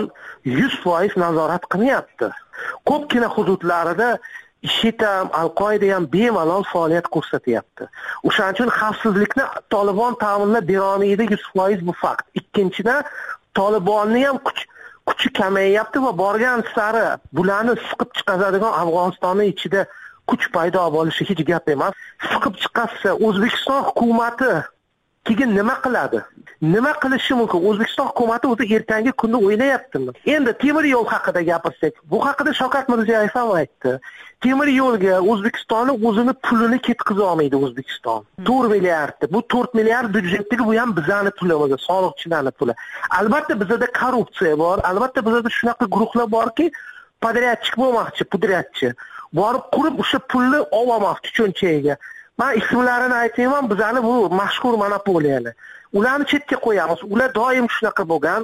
100% nazorat qilyapti. Ko'pgina hududlarida IShID ham, Al-Qoida ham bemalol faoliyat ko'rsatyapti. O'shaning uchun xavfsizlikni Tolibon ta'minlab bera olmaydi 100% bu fakt. Ikkinchidan, Tolibonning ham kuchi kamayyapti va borgan sari bularni siqib chiqazadigan Afg'onistonning ichida kuch paydo bo'lishi hech gap emas. Siqib chiqarsa O'zbekiston hukumatati keyin nima qiladi? Nima qilishi mumkin? O'zbekiston hukumatati o'zi ertangi kunni o'ylayaptimi? Endi temir yo'l haqida gapirsak, bu haqida Shavkat Mirziyoyev ham aytdi. Temir yo'lga O'zbekistonning o'zini pulini ketkiza olmaydi O'zbekiston. 4 milliard. Bu 4 milliard byudjetdagi bu ham bizning pulimiz, soliqchilarning puli. Albatta bizda korrupsiya bor. Albatta bizda shunaqa guruhlar borki, podryadchik bo'lmoqchi, pudryadchi. Borib qurib o'sha pulni olmoqchi cho'nchagiga. Men ismlarini aytayman, bizning bu mashhur monopoliyalar. Ularni chetga qo'yamiz. Ular doim shunaqa bo'lgan.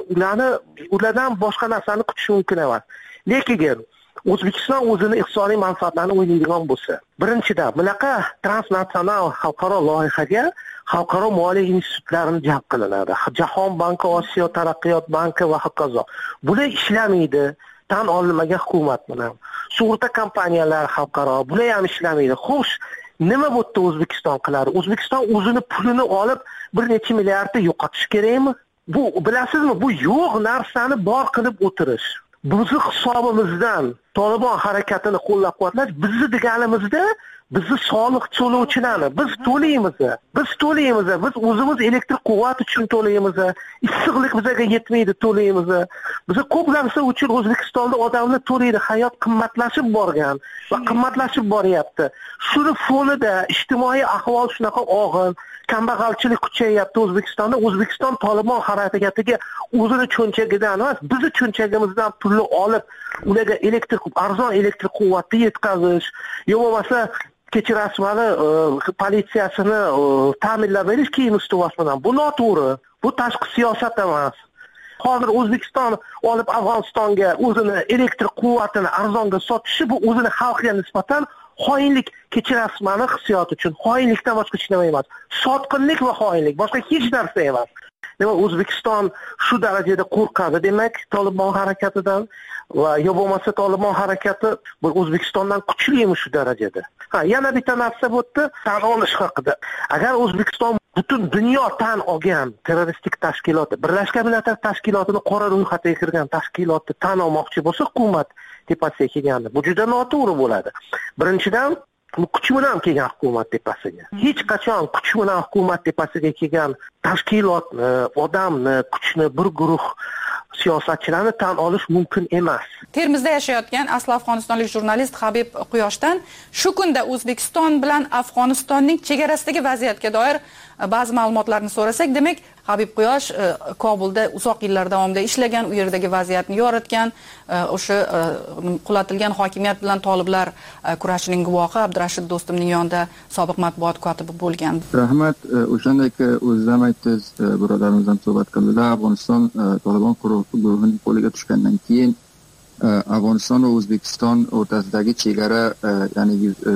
Ulardan boshqa narsani kutish mumkin emas. Lekin O'zbekiston o'zini iqtisodiy manfaatlarini o'ylaydigan bo'lsa, birinchidan bunaqa transnatsional xalqaro loyihaga xalqaro moliya institutlarini jalb qilinadi. Jahon banki, Osiyo taraqqiyot banki va hokazo. Bular ishlamaydi. Tan olinmagan hukumat bilan. Sug'urta kompaniyalari xalqaro, bular ham ishlamaydi. Xo'sh, nima bo'tdi O'zbekiston qiladi? O'zbekiston o'zini pulini olib bir necha milliardni yo'qotish kerakmi? Bu bilasizmi, bu yo'q narsani bor qilib o'tirish. Bizni hisobimizdan Tolibon harakatini qo'llab-quvvatlash bizni deganimizda bizni soliq to'lovchilarni biz to'laymiz. Biz o'zimiz elektr quvvat uchun to'laymiz. Issiqlik bizga yetmaydi, to'laymiz. Biz ko'p narsa uchun O'zbekistonda odamlar to'laydi. Hayot qimmatlashib borgan va qimmatlashib boryapti. Shuni fonida ijtimoiy ahvol shunaqa og'ir, kambag'alchilik kuchayapti O'zbekistonda. O'zbekiston Tolibon harakatiga o'zini cho'nchagidan emas, bizni cho'nchagimizdan pulni olib, ularga arzon elektr quvvatni yetkazish, yo'lmasa kechirasmani politsiyasini ta'minlab berish keyin ustuvas bilan. Bu noto'g'ri. Bu tashqi siyosat emas. Hozir O'zbekiston olib Afg'onistonga o'zini elektr quvvatini arzonga sotishi bu o'zini xalqiga nisbatan xoinlik, kechirasmani hissiyoti uchun. Xoinlikdan boshqa hech nima emas. Sotqinlik va xoinlik, boshqa hech narsa emas. Demak, O'zbekiston shu darajada qo'rqadi, demak, Tolibon harakatidan va yo bo'lmasa Tolibon harakati bu O'zbekistondan kuchlimi shu darajada? Yana bitta narsa bo'tdi, tan olish haqida. Agar O'zbekiston butun dunyo tan olgan terroristik tashkilot, Birlashgan Millatlar Tashkilotining qora ro'yxatiga kirgan tashkilotni tan olmoqchi bo'lsa, hukumat tepasiga kelganda bu juda noto'g'ri bo'ladi. Birinchidan, bu kuch bilan kelgan hukumat tepasiga. Hech qachon kuch bilan hukumat tepasiga kelgan tashkilotni, odamni, kuchni bir guruh siyosatchilarni tan olish mumkin emas. Termizda yashayotgan asli afg'onistonlik jurnalist Habib Quyoshdan shu kunda O'zbekiston bilan Afg'onistonning chegarasidagi vaziyatga doir ba'zi ma'lumotlarni so'rasak, demak, Habib Quyosh Kobulda uzoq yillar davomida ishlagan, u yerdagi vaziyatni yoritgan, o'sha qulatilgan hokimiyat bilan toliblar kurashining guvohi Abdurashid Do'stumning yonida sobiq matbuot kotibi bo'lgan. Rahmat, o'shandek o'zingiz ham aytdingiz, birodarimiz ham suhbat qildilar. Afg'oniston Tolibon guruhining qo'liga tushgandan keyin Afg'oniston va O'zbekiston o'rtasidagi chegara, ya'ni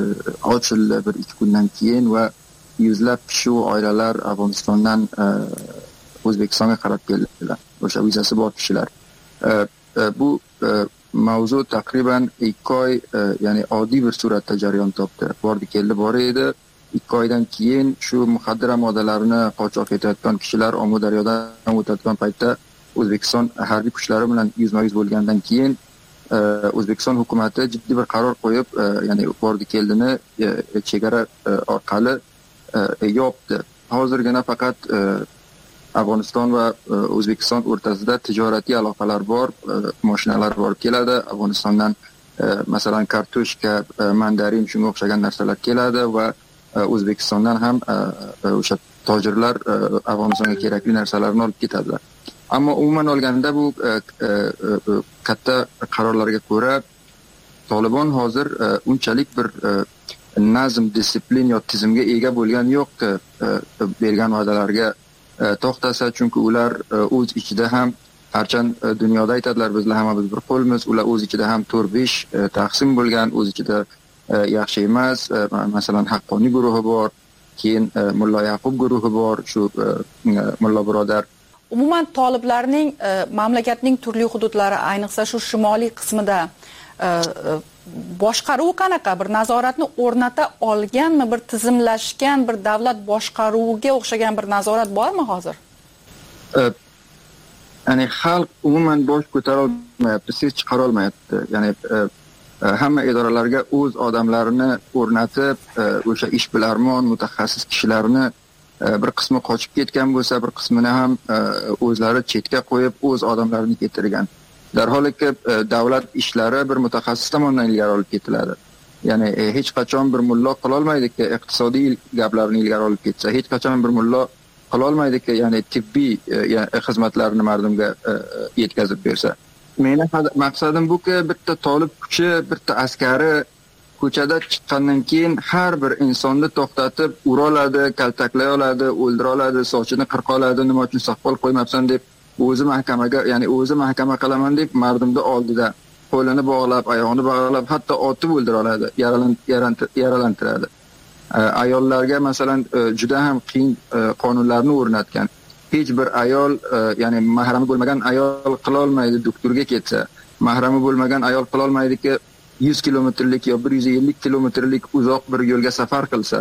ochildi bir 2 kundan keyin va yuzlab kishi va oilalar Afg'onistondan O'zbekistonga qarab keldilar. O'sha vizasi bor kishilar. Bu mavzu taqriban 2 oy, ya'ni oddiy bir suratda jarayon topdi. Bordi keldi bor edi. 2 oydan keyin shu muxaddara moddalarni qochoq etayotgan kishilar Amudaryodan o'tayotgan paytda O'zbekiston harbiy kuchlari bilan yuzma-yuz bo'lgandan keyin O'zbekiston hukumatı jiddiy bir qaror qo'yib, ya'ni bordi keldini chegara orqali yopdi. Hozirgina faqat Afg'oniston va O'zbekiston o'rtasida tijoriy aloqalar bor, mashinalar borib keladi. Afg'onistondan masalan kartoshka, mandarin shunga o'xshagan narsalar keladi va O'zbekistondan ham o'sha tojirlar Afg'onistonga kerakli narsalarni olib ketadilar. Ammo umuman olganda bu katta qarorlarga ko'ra Tolibon hozir unchalik bir nazm, disiplin yo tizimga ega bo'lgan yo'qki bergan va'dalarga to'xtasa, chunki ular o'z ichida ham harchand dunyoda aytadilar bizlar hammamiz bir qo'lmiz, ular o'z ichida ham 4-5 taqsim bo'lgan, o'z ichida yaxshi emas, masalan Haqqoniy guruhi bor, keyin Mullo Yaqub guruhi bor, shu Mullo birodar. Umuman toliblarning mamlakatning turli hududlari, ayniqsa shu shimoliy qismida boshqaruv qanaqa, bir nazoratni o'rnata olganmi, bir tizimlashgan bir davlat boshqaruviga o'xshagan bir nazorat bormi hozir? Ya'ni xalq umuman bosh ko'tara olmayapti, ses chiqara olmayapti. Ya'ni hamma idoralarga o'z odamlarini o'rnatib, o'sha ishbilarmon, mutaxassis kishilarni bir qismi qochib ketgan bo'lsa, bir qismini ham o'zlari chetga qo'yib, o'z odamlarini keltirgan. Darholiki davlat ishlari bir mutaxassis tomonidan ilgari olib ketiladi. Ya'ni hech qachon bir mullo qila olmaydiki, iqtisodiy gaplarni ilgari olib ketsa, hech qachon bir mullo qila olmaydiki, ya'ni tibbiy xizmatlarni mardumga yetkazib bersa. Meni maqsadim buki, bitta tolib kuchi, bitta askari ko'chada chiqqandan keyin har bir insonni to'xtatib ura oladi, kaltaklay oladi, o'ldira oladi, sochini qirqa oladi, nima uchun soqol qo'ymabsan deb o'zi mahkamaga, ya'ni o'zi mahkama qilaman deb mardumni oldida qo'lini bog'lab, oyog'ini bog'lab, hatto otib o'ldira oladi, yaralantiradi. Ayollarga masalan juda ham qiyin qonunlarni o'rnatgan. Hech bir ayol, ya'ni mahrami bo'lmagan ayol qila olmaydi doktorga ketsa, mahrami bo'lmagan ayol qila olmaydiki 100 kilometrlik yo 150 kilometrlik uzoq bir yo'lga safar qilsa,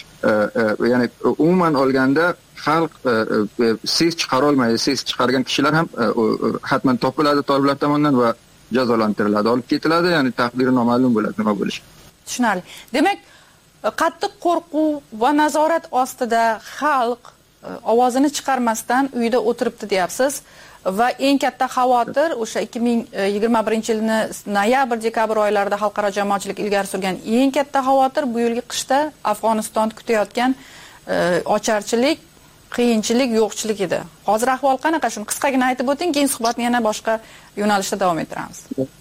ya'ni umuman olganda xalq ses chiqara olmaydi. Ses chiqargan kishilar ham hatman topiladi toliblar tomonidan va jazolantiriladi, olib ketiladi, ya'ni taqdiri noma'lum bo'ladi, nima bo'lishi. Tushunarli. Demak, qattiq qo'rquv va nazorat ostida xalq ovozini chiqarmasdan uyda o'tiribdi deyapsiz va eng katta xavotir o'sha 2021-yilni noyabr, dekabr oylarida xalqaro jamoatchilik ilgari surgan eng katta xavotir bu yilgi qishda Afg'onistonni kutayotgan ocharchilik, qiyinchilik, yo'qchilik edi. Hozir ahvol qanaqa? Shuni qisqagina aytib o'ting, keyin suhbatni yana boshqa yo'nalishda davom ettiramiz.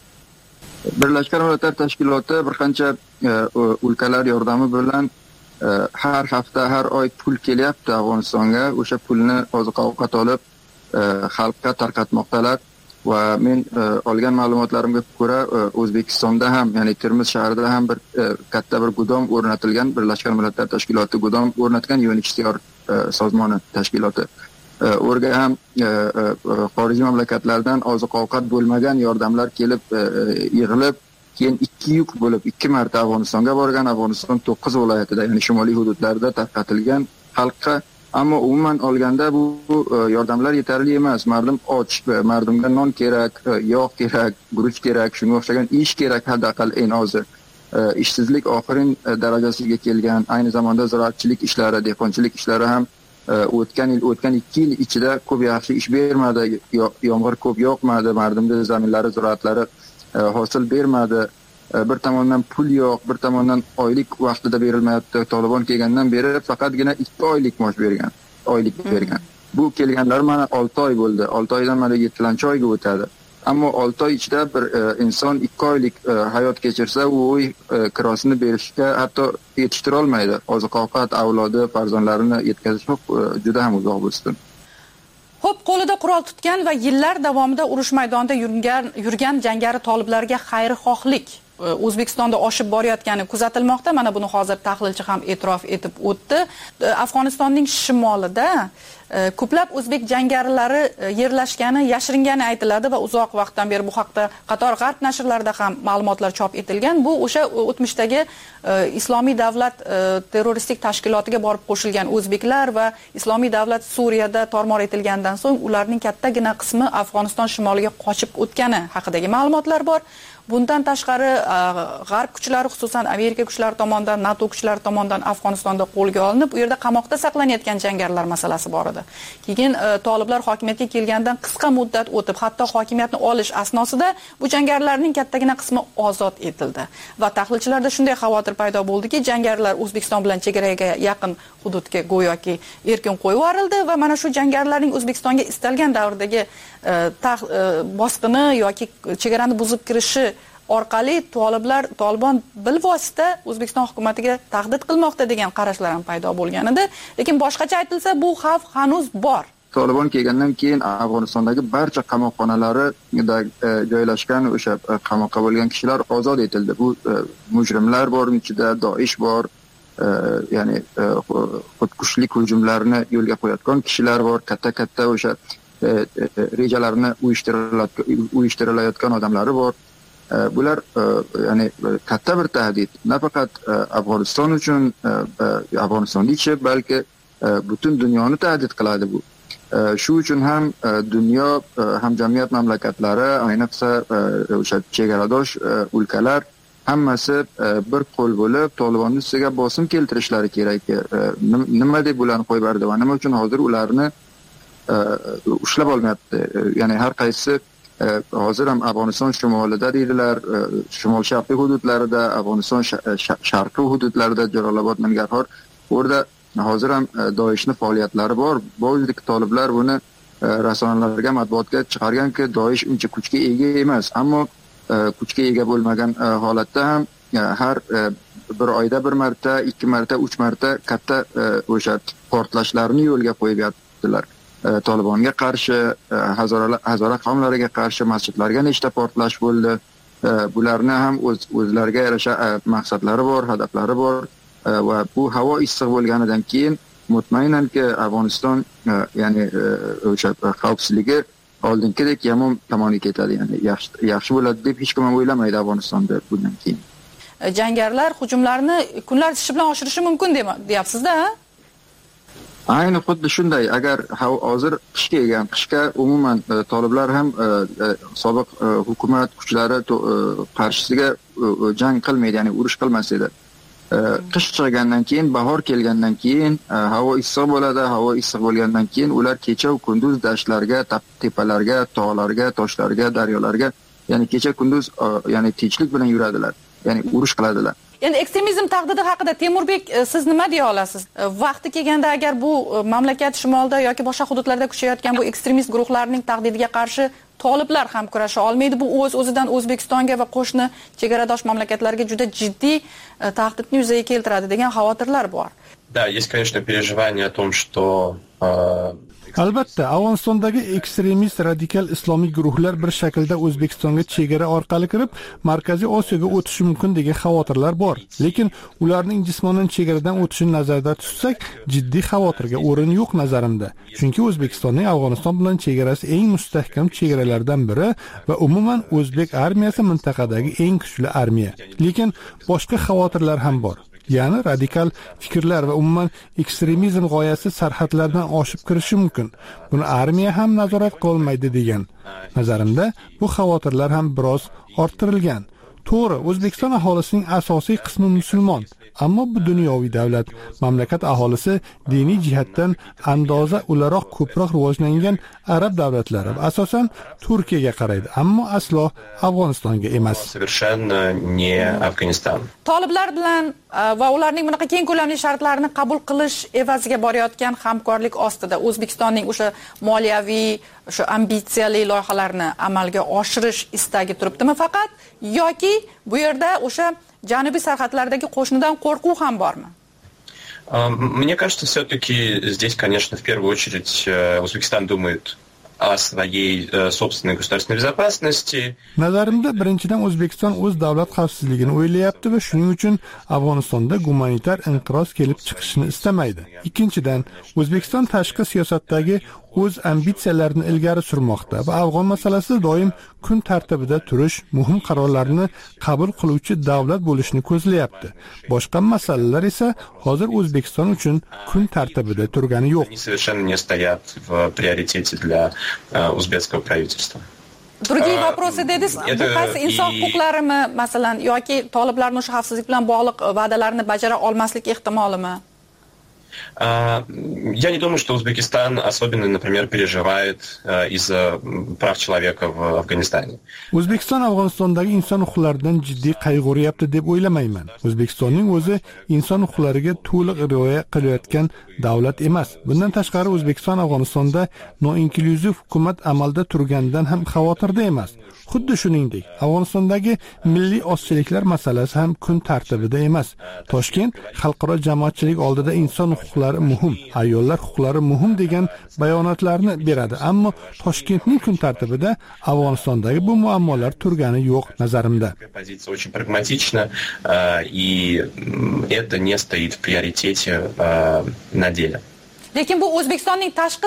Birlashgan Millatlar Tashkiloti bir qancha o'lkalar yordami bilan har hafta, har oy pul kelyapti Afg'onistonga. O'sha pulni oziq-ovqat olib xalqqa tarqatmoqdalar va men olgan ma'lumotlarimga ko'ra O'zbekistonda ham, ya'ni Termiz shahrida ham bir katta bir gudom o'rnatilgan, Birlashgan Millatlar Tashkiloti gudom o'rnatgan, UNHCR sozmoni tashkiloti. O'rga ham xorijiy mamlakatlardan oziq-ovqat bo'lmagan yordamlar kelib yig'ilib, keyin 2 yuk bo'lib 2 marta Afg'onistonga borgan. Afg'oniston 9 viloyatida, ya'ni shimoliy hududlarda tarqatilgan xalqqa. Ammo umuman olganda bu yordamlar yetarli emas. Mardum och, mardumga non kerak, yog' kerak, guruch kerak, shunga o'xshagan ish kerak, hadaqal eng ozi. Ishsizlik oxirin darajasiga kelgan. Ayni zamonda ziroatchilik ishlari, dehqonchilik ishlari ham o'tgan 2 yil ichida ko'p yaxshi ish bermadi, yomg'ir ko'p yoqmadi, mardumga zaminlari, ziroatlari hosil bermadi. Bir tomondan pul yo'q, bir tomondan oylik vaqtida berilmayapti. Tolibon kelgandan beri faqatgina 2 oylik maosh bergan, oylik bergan. Bu kelganlar mana 6 oy bo'ldi. 6 oydan mana 7-oyga o'tadi. Ammo 6 oy ichida bir inson 2 oylik hayot kechirsa, u kirosini berishga hatto yetishtira olmaydi. Oziq-ovqat, avlodi, farzandlarini yetkazish juda ham uzoq bo'lsin. Xo'p, qo'lida qurol tutgan va yillar davomida urush maydonida yurgan jangari toliblarga xayrixohlik O'zbekistonda oshib borayotgani kuzatilmoqda. Mana buni hozir tahlilchi ham e'tirof etib o'tdi. Afg'onistonning shimolida ko'plab o'zbek jangarilari yerlashgani, yashiringani aytiladi va uzoq vaqtdan beri bu haqda qator g'arb nashrlarida ham ma'lumotlar chop etilgan. Bu o'sha o'tmishdagi Islomiy davlat terroristik tashkilotiga borib qo'shilgan o'zbeklar va Islomiy davlat Suriyada tormor etilgandan so'ng ularning kattagina qismi Afg'oniston shimoliga qochib o'tgani haqidagi ma'lumotlar bor. Bundan tashqari g'arb kuchlari, xususan Amerika kuchlari tomonidan, NATO kuchlari tomonidan Afg'onistonda qo'lga olinib, u yerda qamoqda saqlanayotgan jangarilar masalasi bor edi. Keyin toliblar hokimiyatga kelgandan qisqa muddat o'tib, hatto hokimiyatni olish asnosida bu jangarilarning kattagina qismi ozod etildi. Va tahlilchilarda shunday xavotir paydo bo'ldiki, jangarilar O'zbekiston bilan chegaraga yaqin hududga go'yoki erkin qo'yib yuborildi va mana shu jangarilarning O'zbekistonga istalgan davrdagi bosqini yoki chegarani buzib kirishi orqali Tolibon bilvosita O'zbekiston hukumatiga tahdid qilmoqda degan qarashlar ham paydo bo'lgan edi. Lekin boshqacha aytilsa, bu xavf hanuz bor. Tolibon kelgandan keyin Afg'onistondagi barcha qamoqxonalarida joylashgan o'sha qamoqqa bo'lgan kishilar ozod etildi. Bu mujrimlar bor, ichida Doish bor, ya'ni xudkushlik hujumlarini yo'lga qo'yayotgan kishilar bor, katta o'sha rejalarni uyushtirilayotgan odamlari bor. Bular ya'ni katta bir tahdid, nafaqat Afg'oniston uchun, Afg'onistonga ichi, balki butun dunyoni tahdid qiladi bu. Shu uchun ham dunyo hamjamiyat mamlakatlari, ayniqsa o'sha chegaradosh o'lkalar hammasi bir qo'l bo'lib Tolibonni ustiga bosim keltirishlari kerak. Nima deb ularni qo'yib berdi va nima uchun hozir ularni ushlab olmayapti? Ya'ni har qaysi hozir ham Afg'oniston shimolida deydilar, shimol sharqiy hududlarida, Afg'oniston sharqiy hududlarida, Jalolobod, Nangarxor, o'rda hozir ham Doishning faoliyatlari bor. Bo'ldek toliblar buni rasonalarga, matbuotga chiqarganki, Doish uncha kuchga ega emas, ammo kuchga ega bo'lmagan holatda ham har bir oyda bir marta, 2 marta, 3 marta katta o'sha portlashlarni yo'lga qo'yib yotdilar. Tolibonga qarshi, Hazora qavmlariga qarshi masjidlarga nechta portlash bo'ldi. Bularni ham o'zlariga yarasha maqsadlari bor, hadaflari bor va bu havo issiq bo'lganidan keyin mutmainanki Afg'oniston ya'ni o'sha xavfsizligi oldingidek yomon tomoniga ketadi, ya'ni yaxshi bo'ladi deb hech kim ham o'ylamaydi Afg'onistonda bundan keyin. Jangarilar hujumlarni kunlar tishi bilan oshirishi mumkin deyapsiz-da? Ayni xuddi shunday. Agar hozir qish kelgan, qishga umuman toliblar ham sobiq hukumat kuchlari qarshisiga jang qilmaydi, ya'ni urush qilmas edi. Qish chiqqandan keyin, bahor kelgandan keyin havo issiq bo'ladi. Havo issiq bo'lgandan keyin ular kecha va kunduz dashtlarga, tepalarga, tog'larga, toshlarga, daryolarga, ya'ni kecha kunduz ya'ni tinchlik bilan yuradilar. Ya'ni urush qiladilar. Endi ekstremizm tahdidi haqida Temurbek, siz nima deya olasiz? Vaqti kelganda agar bu mamlakat shimolida yoki boshqa hududlarda kuchayotgan bu ekstremist guruhlarning tahdidiga qarshi toliblar ham kurasha olmaydi. Bu o'z-o'zidan O'zbekistonga va qo'shni chegaradosh mamlakatlarga juda jiddiy tahdidni yuzaga keltiradi degan xavotirlar bor. Да, есть, конечно, переживания о том, что Albatta, Afg'onistondagi ekstremist radikal islomiy guruhlar bir shaklda O'zbekistonga chegara orqali kirib, Markaziy Osiyoga o'tishi mumkin degan xavotirlar bor. Lekin ularning jismonan chegaradan o'tishini nazarda tutsak, jiddiy xavotirga o'rin yo'q nazarimda. Chunki O'zbekistonning Afg'oniston bilan chegarasi eng mustahkam chegaralardan biri va umuman o'zbek armiyasi mintaqadagi eng kuchli armiya. Lekin boshqa xavotirlar ham bor. Ya'ni radikal fikrlar va umuman ekstremizm g'oyasi sarhadlardan oshib kirishi mumkin. Buni armiya ham nazorat qila olmaydi degan. Nazarimda bu xavotirlar ham biroz orttirilgan. To'g'ri, O'zbekiston aholisining asosiy qismi musulmon, ammo bu dunyoviy davlat. Mamlakat aholisi diniy jihatdan andoza o'laroq ko'proq rivojlangan arab davlatlari, asosan Turkiyaga qaraydi, ammo aslo Afg'onistonga emas. Совершенно не Afg'oniston. Toliblar bilan va ularning bunaqa keng ko'lamli shartlarini qabul qilish evaziga borayotgan hamkorlik ostida O'zbekistonning o'sha moliyaviy, o'sha ambitsiyali loyihalarni amalga oshirish istagi turibdimi faqat, yoki bu yerda o'sha janubiy sarhadlardagi qo'shnidan qo'rquv ham bormi? Мне кажется, все-таки здесь, конечно, в первую очередь Узбекистан думает о своей собственной государственной безопасности. Nazarimda birinchidan O'zbekiston o'z davlat xavfsizligini o'ylayapti va shuning uchun Afg'onistonda gumanitar inqiroz kelib chiqishini istamaydi. Ikkinchidan, O'zbekiston tashqi siyosatdagi o'z ambitsiyalarini ilgari surmoqda va afg'on masalasida doim kun tartibida turish, muhim qarorlarni qabul qiluvchi davlat bo'lishni ko'zlayapti. Boshqa masalalar esa hozir O'zbekiston uchun kun tartibida turgani yo'q. Совершенно не стоят в приоритете для узбекского правительства. Другие вопросы dedingiz, bu qaysi inson huquqlarimi, masalan, yoki toliblarning o'sha xavfsizlik bilan bog'liq va'dalarni bajara olmaslik ehtimolimi? Я не думаю, что Узбекистан особенно, например, переживает из-за прав человека в Афганистане. O'zbekiston Afg'onistondagi inson huquqlaridan jiddiy qayg'uryapti deb o'ylamayman. O'zbekistonning o'zi inson huquqlariga to'liq rioya qilayotgan davlat emas. Bundan tashqari O'zbekiston Afg'onistonda noinklyuziv hukumat amalda turganidan ham xavotirda emas. Xuddi shuningdek, Afg'onistondagi milliy ozchiliklar masalasi ham kun tartibida emas. Toshkent xalqaro jamoatchilik oldida inson huquqlari muhim, ayollar huquqlari muhim degan bayonotlarni beradi, ammo Toshkentning kun tartibida Afg'onistondagi bu muammolar turgani yo'q nazarimda. Позиция очень прагматична, и это не стоит в приоритете на деле. Lekin bu O'zbekistonning tashqi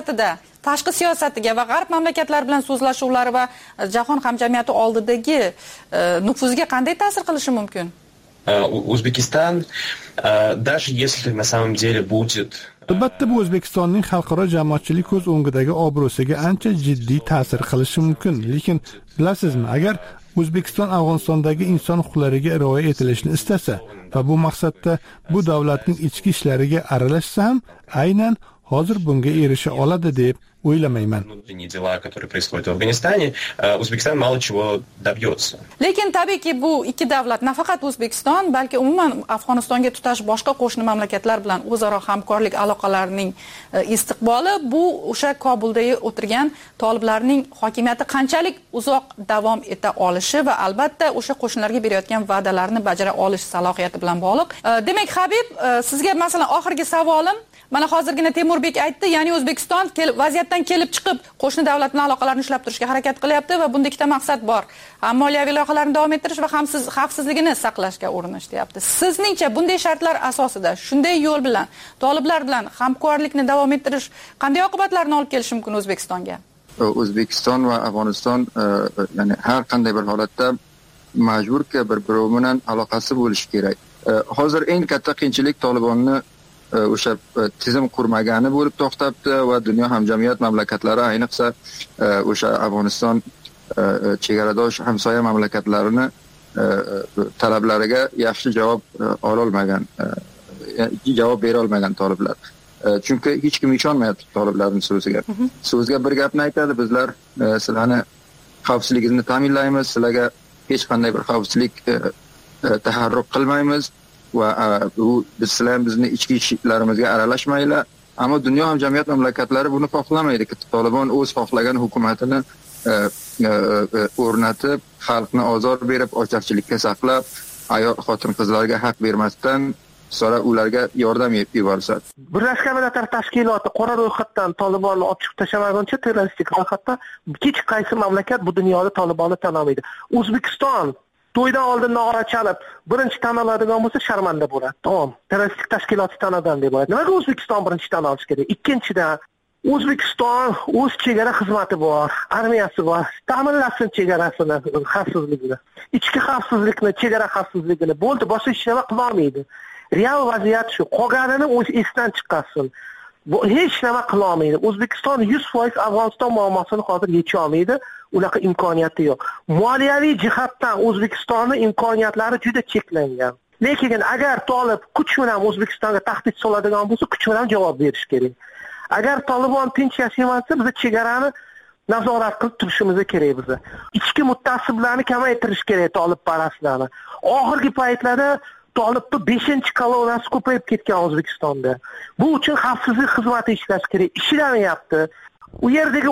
siyosatiga va g'arb mamlakatlar bilan so'zlashuvlari va jahon hamjamiyati oldidagi nufuziga qanday ta'sir qilishi mumkin? Узбекистан, даже если на самом деле будет Albatta bu O'zbekistonning xalqaro jamoatchilik ko'z o'ngidagi obro'siga ancha jiddiy ta'sir qilishi mumkin. Lekin bilasizmi, agar O'zbekiston Afg'onistondagi inson huquqlariga rioya etilishini istasa va bu maqsadda bu davlatning ichki ishlariga aralashsa ham aynan hozir bunga erisha oladi deb o'ylamayman. Внутренние дела, которые происходят в Афганистане, Узбекистан мало чего добьется. Lekin tabiiyki bu ikki davlat, nafaqat O'zbekiston, balki umuman Afg'onistonga tutash boshqa qo'shni mamlakatlar bilan o'zaro hamkorlik aloqalarining istiqboli bu o'sha Kobuldagi o'tirgan toliblarning hokimiyati qanchalik uzoq davom eta olishi va albatta o'sha qo'shnilarga berayotgan va'dalarni bajara olish salohiyati bilan bog'liq. Demak, Habib, sizga masalan oxirgi savolim, mana hozirgina Temurbek aytdi, ya'ni O'zbekiston vaziyatdan kelib chiqib qo'shni davlat bilan aloqalarni ushlab turishga harakat qilyapti va bunda ikkita maqsad bor. Ham moliyaviy loyihalarni davom ettirish va ham xavfsizligini saqlashga urinish deyapti. Sizningcha bunday shartlar asosida shunday yo'l bilan toliblar bilan hamkorlikni davom ettirish qanday oqibatlarni olib kelishi mumkin O'zbekistonga? O'zbekiston va Afg'oniston ya'ni har qanday bir holatda majburki bir-biri bilan aloqasi bo'lishi kerak. Hozir eng katta qiyinchilik Tolibonni o'sha tizim qurmagani bo'lib to'xtabdi va dunyo hamjamiyat mamlakatlari ayniqsa o'sha Afg'oniston chegaradosh hamsoya mamlakatlarini talablariga yaxshi javob ololmagan, javob bera olmagan toliblar. Chunki hech kim ishonmayapti toliblarning so'ziga. So'zga bir gapni aytadi, bizlar sizlarni xavfsizligingizni ta'minlaymiz, sizlarga hech qanday bir xavfsizlik taharruk qilmaymiz va bu sizlar bizni ichki ishlarimizga aralashmaylar. Ammo dunyo hamjamiyat mamlakatlari buni xohlamaydi. Tolibon o'z xohlagan hukumatini o'rnatib, xalqni ozor berib, ocharchilikka saqlab, ayol xotin-qizlarga haq bermasdan sonra ularga yordam yuborsa. Birlashgan Millatlar Tashkiloti qora ro'yxatdan Tolibonni olib chiqib tashlamaguncha terroristik ro'yxatda hech qaysi mamlakat bu dunyoda Tolibonni tan olmaydi. O'zbekiston to'ydan oldin nog'ora chalib, birinchi tan oladigan bo'lsa sharmanda bo'ladi. Tamom. Terroristik tashkilot tan olgan deb bo'ladi. Nimaga O'zbekiston birinchi tan olish kerak? Ikkinchidan, O'zbekiston o'z chegara xizmati bor, armiyasi bor. Ta'minlasin chegarasini, xavfsizligini. Ichki xavfsizlikni, chegara xavfsizligini bo'ldi, boshqa hech nima qila olmaydi. Real vaziyat shu. Qolganini o'z esdan chiqarsin. Bu hech nima qila olmaydi. O'zbekiston 100% Afg'oniston muammosini hozir yecha olmaydi. Unaqa imkoniyati yo'q. Moliyaviy jihatdan O'zbekistonning imkoniyatlari juda cheklangan. Lekin agar Tolib kuch bilan O'zbekistonga tahdid soladigan bo'lsa, kuch bilan javob berish kerak. Agar Tolibon tinch yashaymasa, biz chegarani nazorat qilib turishimiz kerak biz. Ichki mutaassiblarni kamaytirish kerak Tolib parastlarni. Oxirgi paytlarda Tolibni 5-kolonnasi ko'payib ketgan O'zbekistonda. Bu uchun xavfsizlik xizmati ishlash kerak. Ishlamayapti. U yerdagi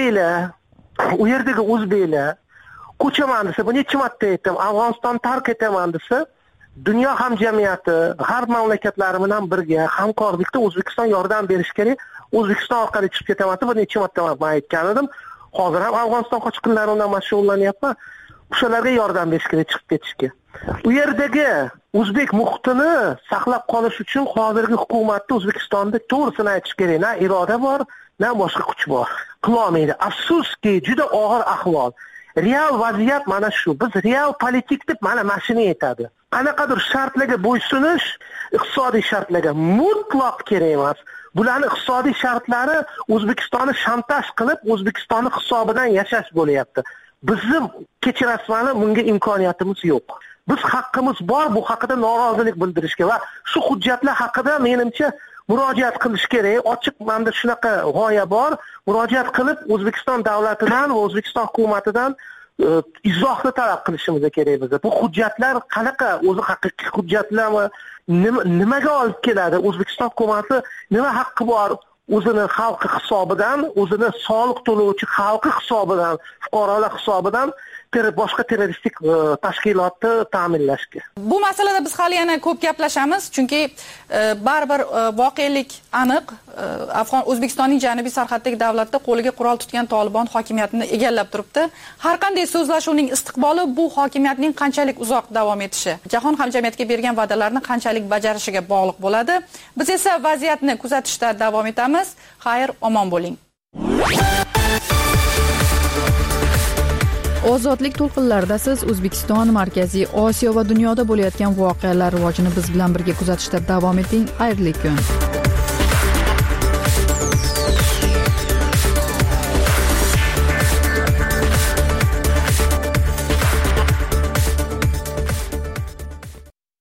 o'zbeklar ko'chaman desa, bu necha marta aytdim, Afg'oniston tark etaman desa, dunyo hamjamiyati, g'arb mamlakatlari bilan birga hamkorlikda O'zbekiston yordam berish kerak. O'zbekiston orqali chiqib ketaman deb necha marta men aytgan edim. Hozir ham Afg'oniston qochqinlari bilan mashg'ullanyapman. O'shalarga yordam berish kerak chiqib ketishga. U yerdagi o'zbek muhitini saqlab qolish uchun hozirgi hukumatda O'zbekistonda to'g'risini aytish kerak. Na iroda bor, na boshqa kuch bor. Qilolmaydi. Afsuski, juda og'ir ahvol. Real vaziyat mana shu. Biz real politik deb mana shuni aytadi. Qanaqadir shartlarga bo'ysunish, iqtisodiy shartlarga mutlaq kerak emas. Bularning iqtisodiy shartlari O'zbekistonni shantaj qilib, O'zbekistonning hisobidan yashash bo'layapti. Bizim kechirasmani bunga imkoniyatimiz yo'q. Biz haqqimiz bor, bu haqida norozilik bildirishga va shu hujjatlar haqida menimcha murojaat qilish kerak. Ochiq menda shunaqa g'oya bor. Murojaat qilib O'zbekiston davlatidan va O'zbekiston hukumatidan izohni talab qilishimiz kerak biz. Bu hujjatlar qanaqa, o'zi haqiqiy hujjatlarmi, nimaga olib keladi? O'zbekiston hukumati nima haqqi bor? o'zini xalqi hisobidan, o'zini soliq to'lovchi xalqi hisobidan, fuqarolar hisobidan boshqa terroristik tashkilotni ta'minlashga. Bu masalada biz hali yana ko'p gaplashamiz, chunki baribir voqelik aniq. O'zbekistonning janubiy sarhaddagi davlatda qo'liga qurol tutgan Tolibon hokimiyatini egallab turibdi. Har qanday so'zlashuvning istiqboli bu hokimiyatning qanchalik uzoq davom etishi, jahon hamjamiyatiga bergan va'dalarni qanchalik bajarishiga bog'liq bo'ladi. Biz esa vaziyatni kuzatishda davom etamiz. Xayr, omon bo'ling. Ozodlik to'lqinlarida siz O'zbekiston, Markaziy Osiyo va dunyoda bo'layotgan voqealar rivojini biz bilan birga kuzatishda davom eting. Xayrli kun.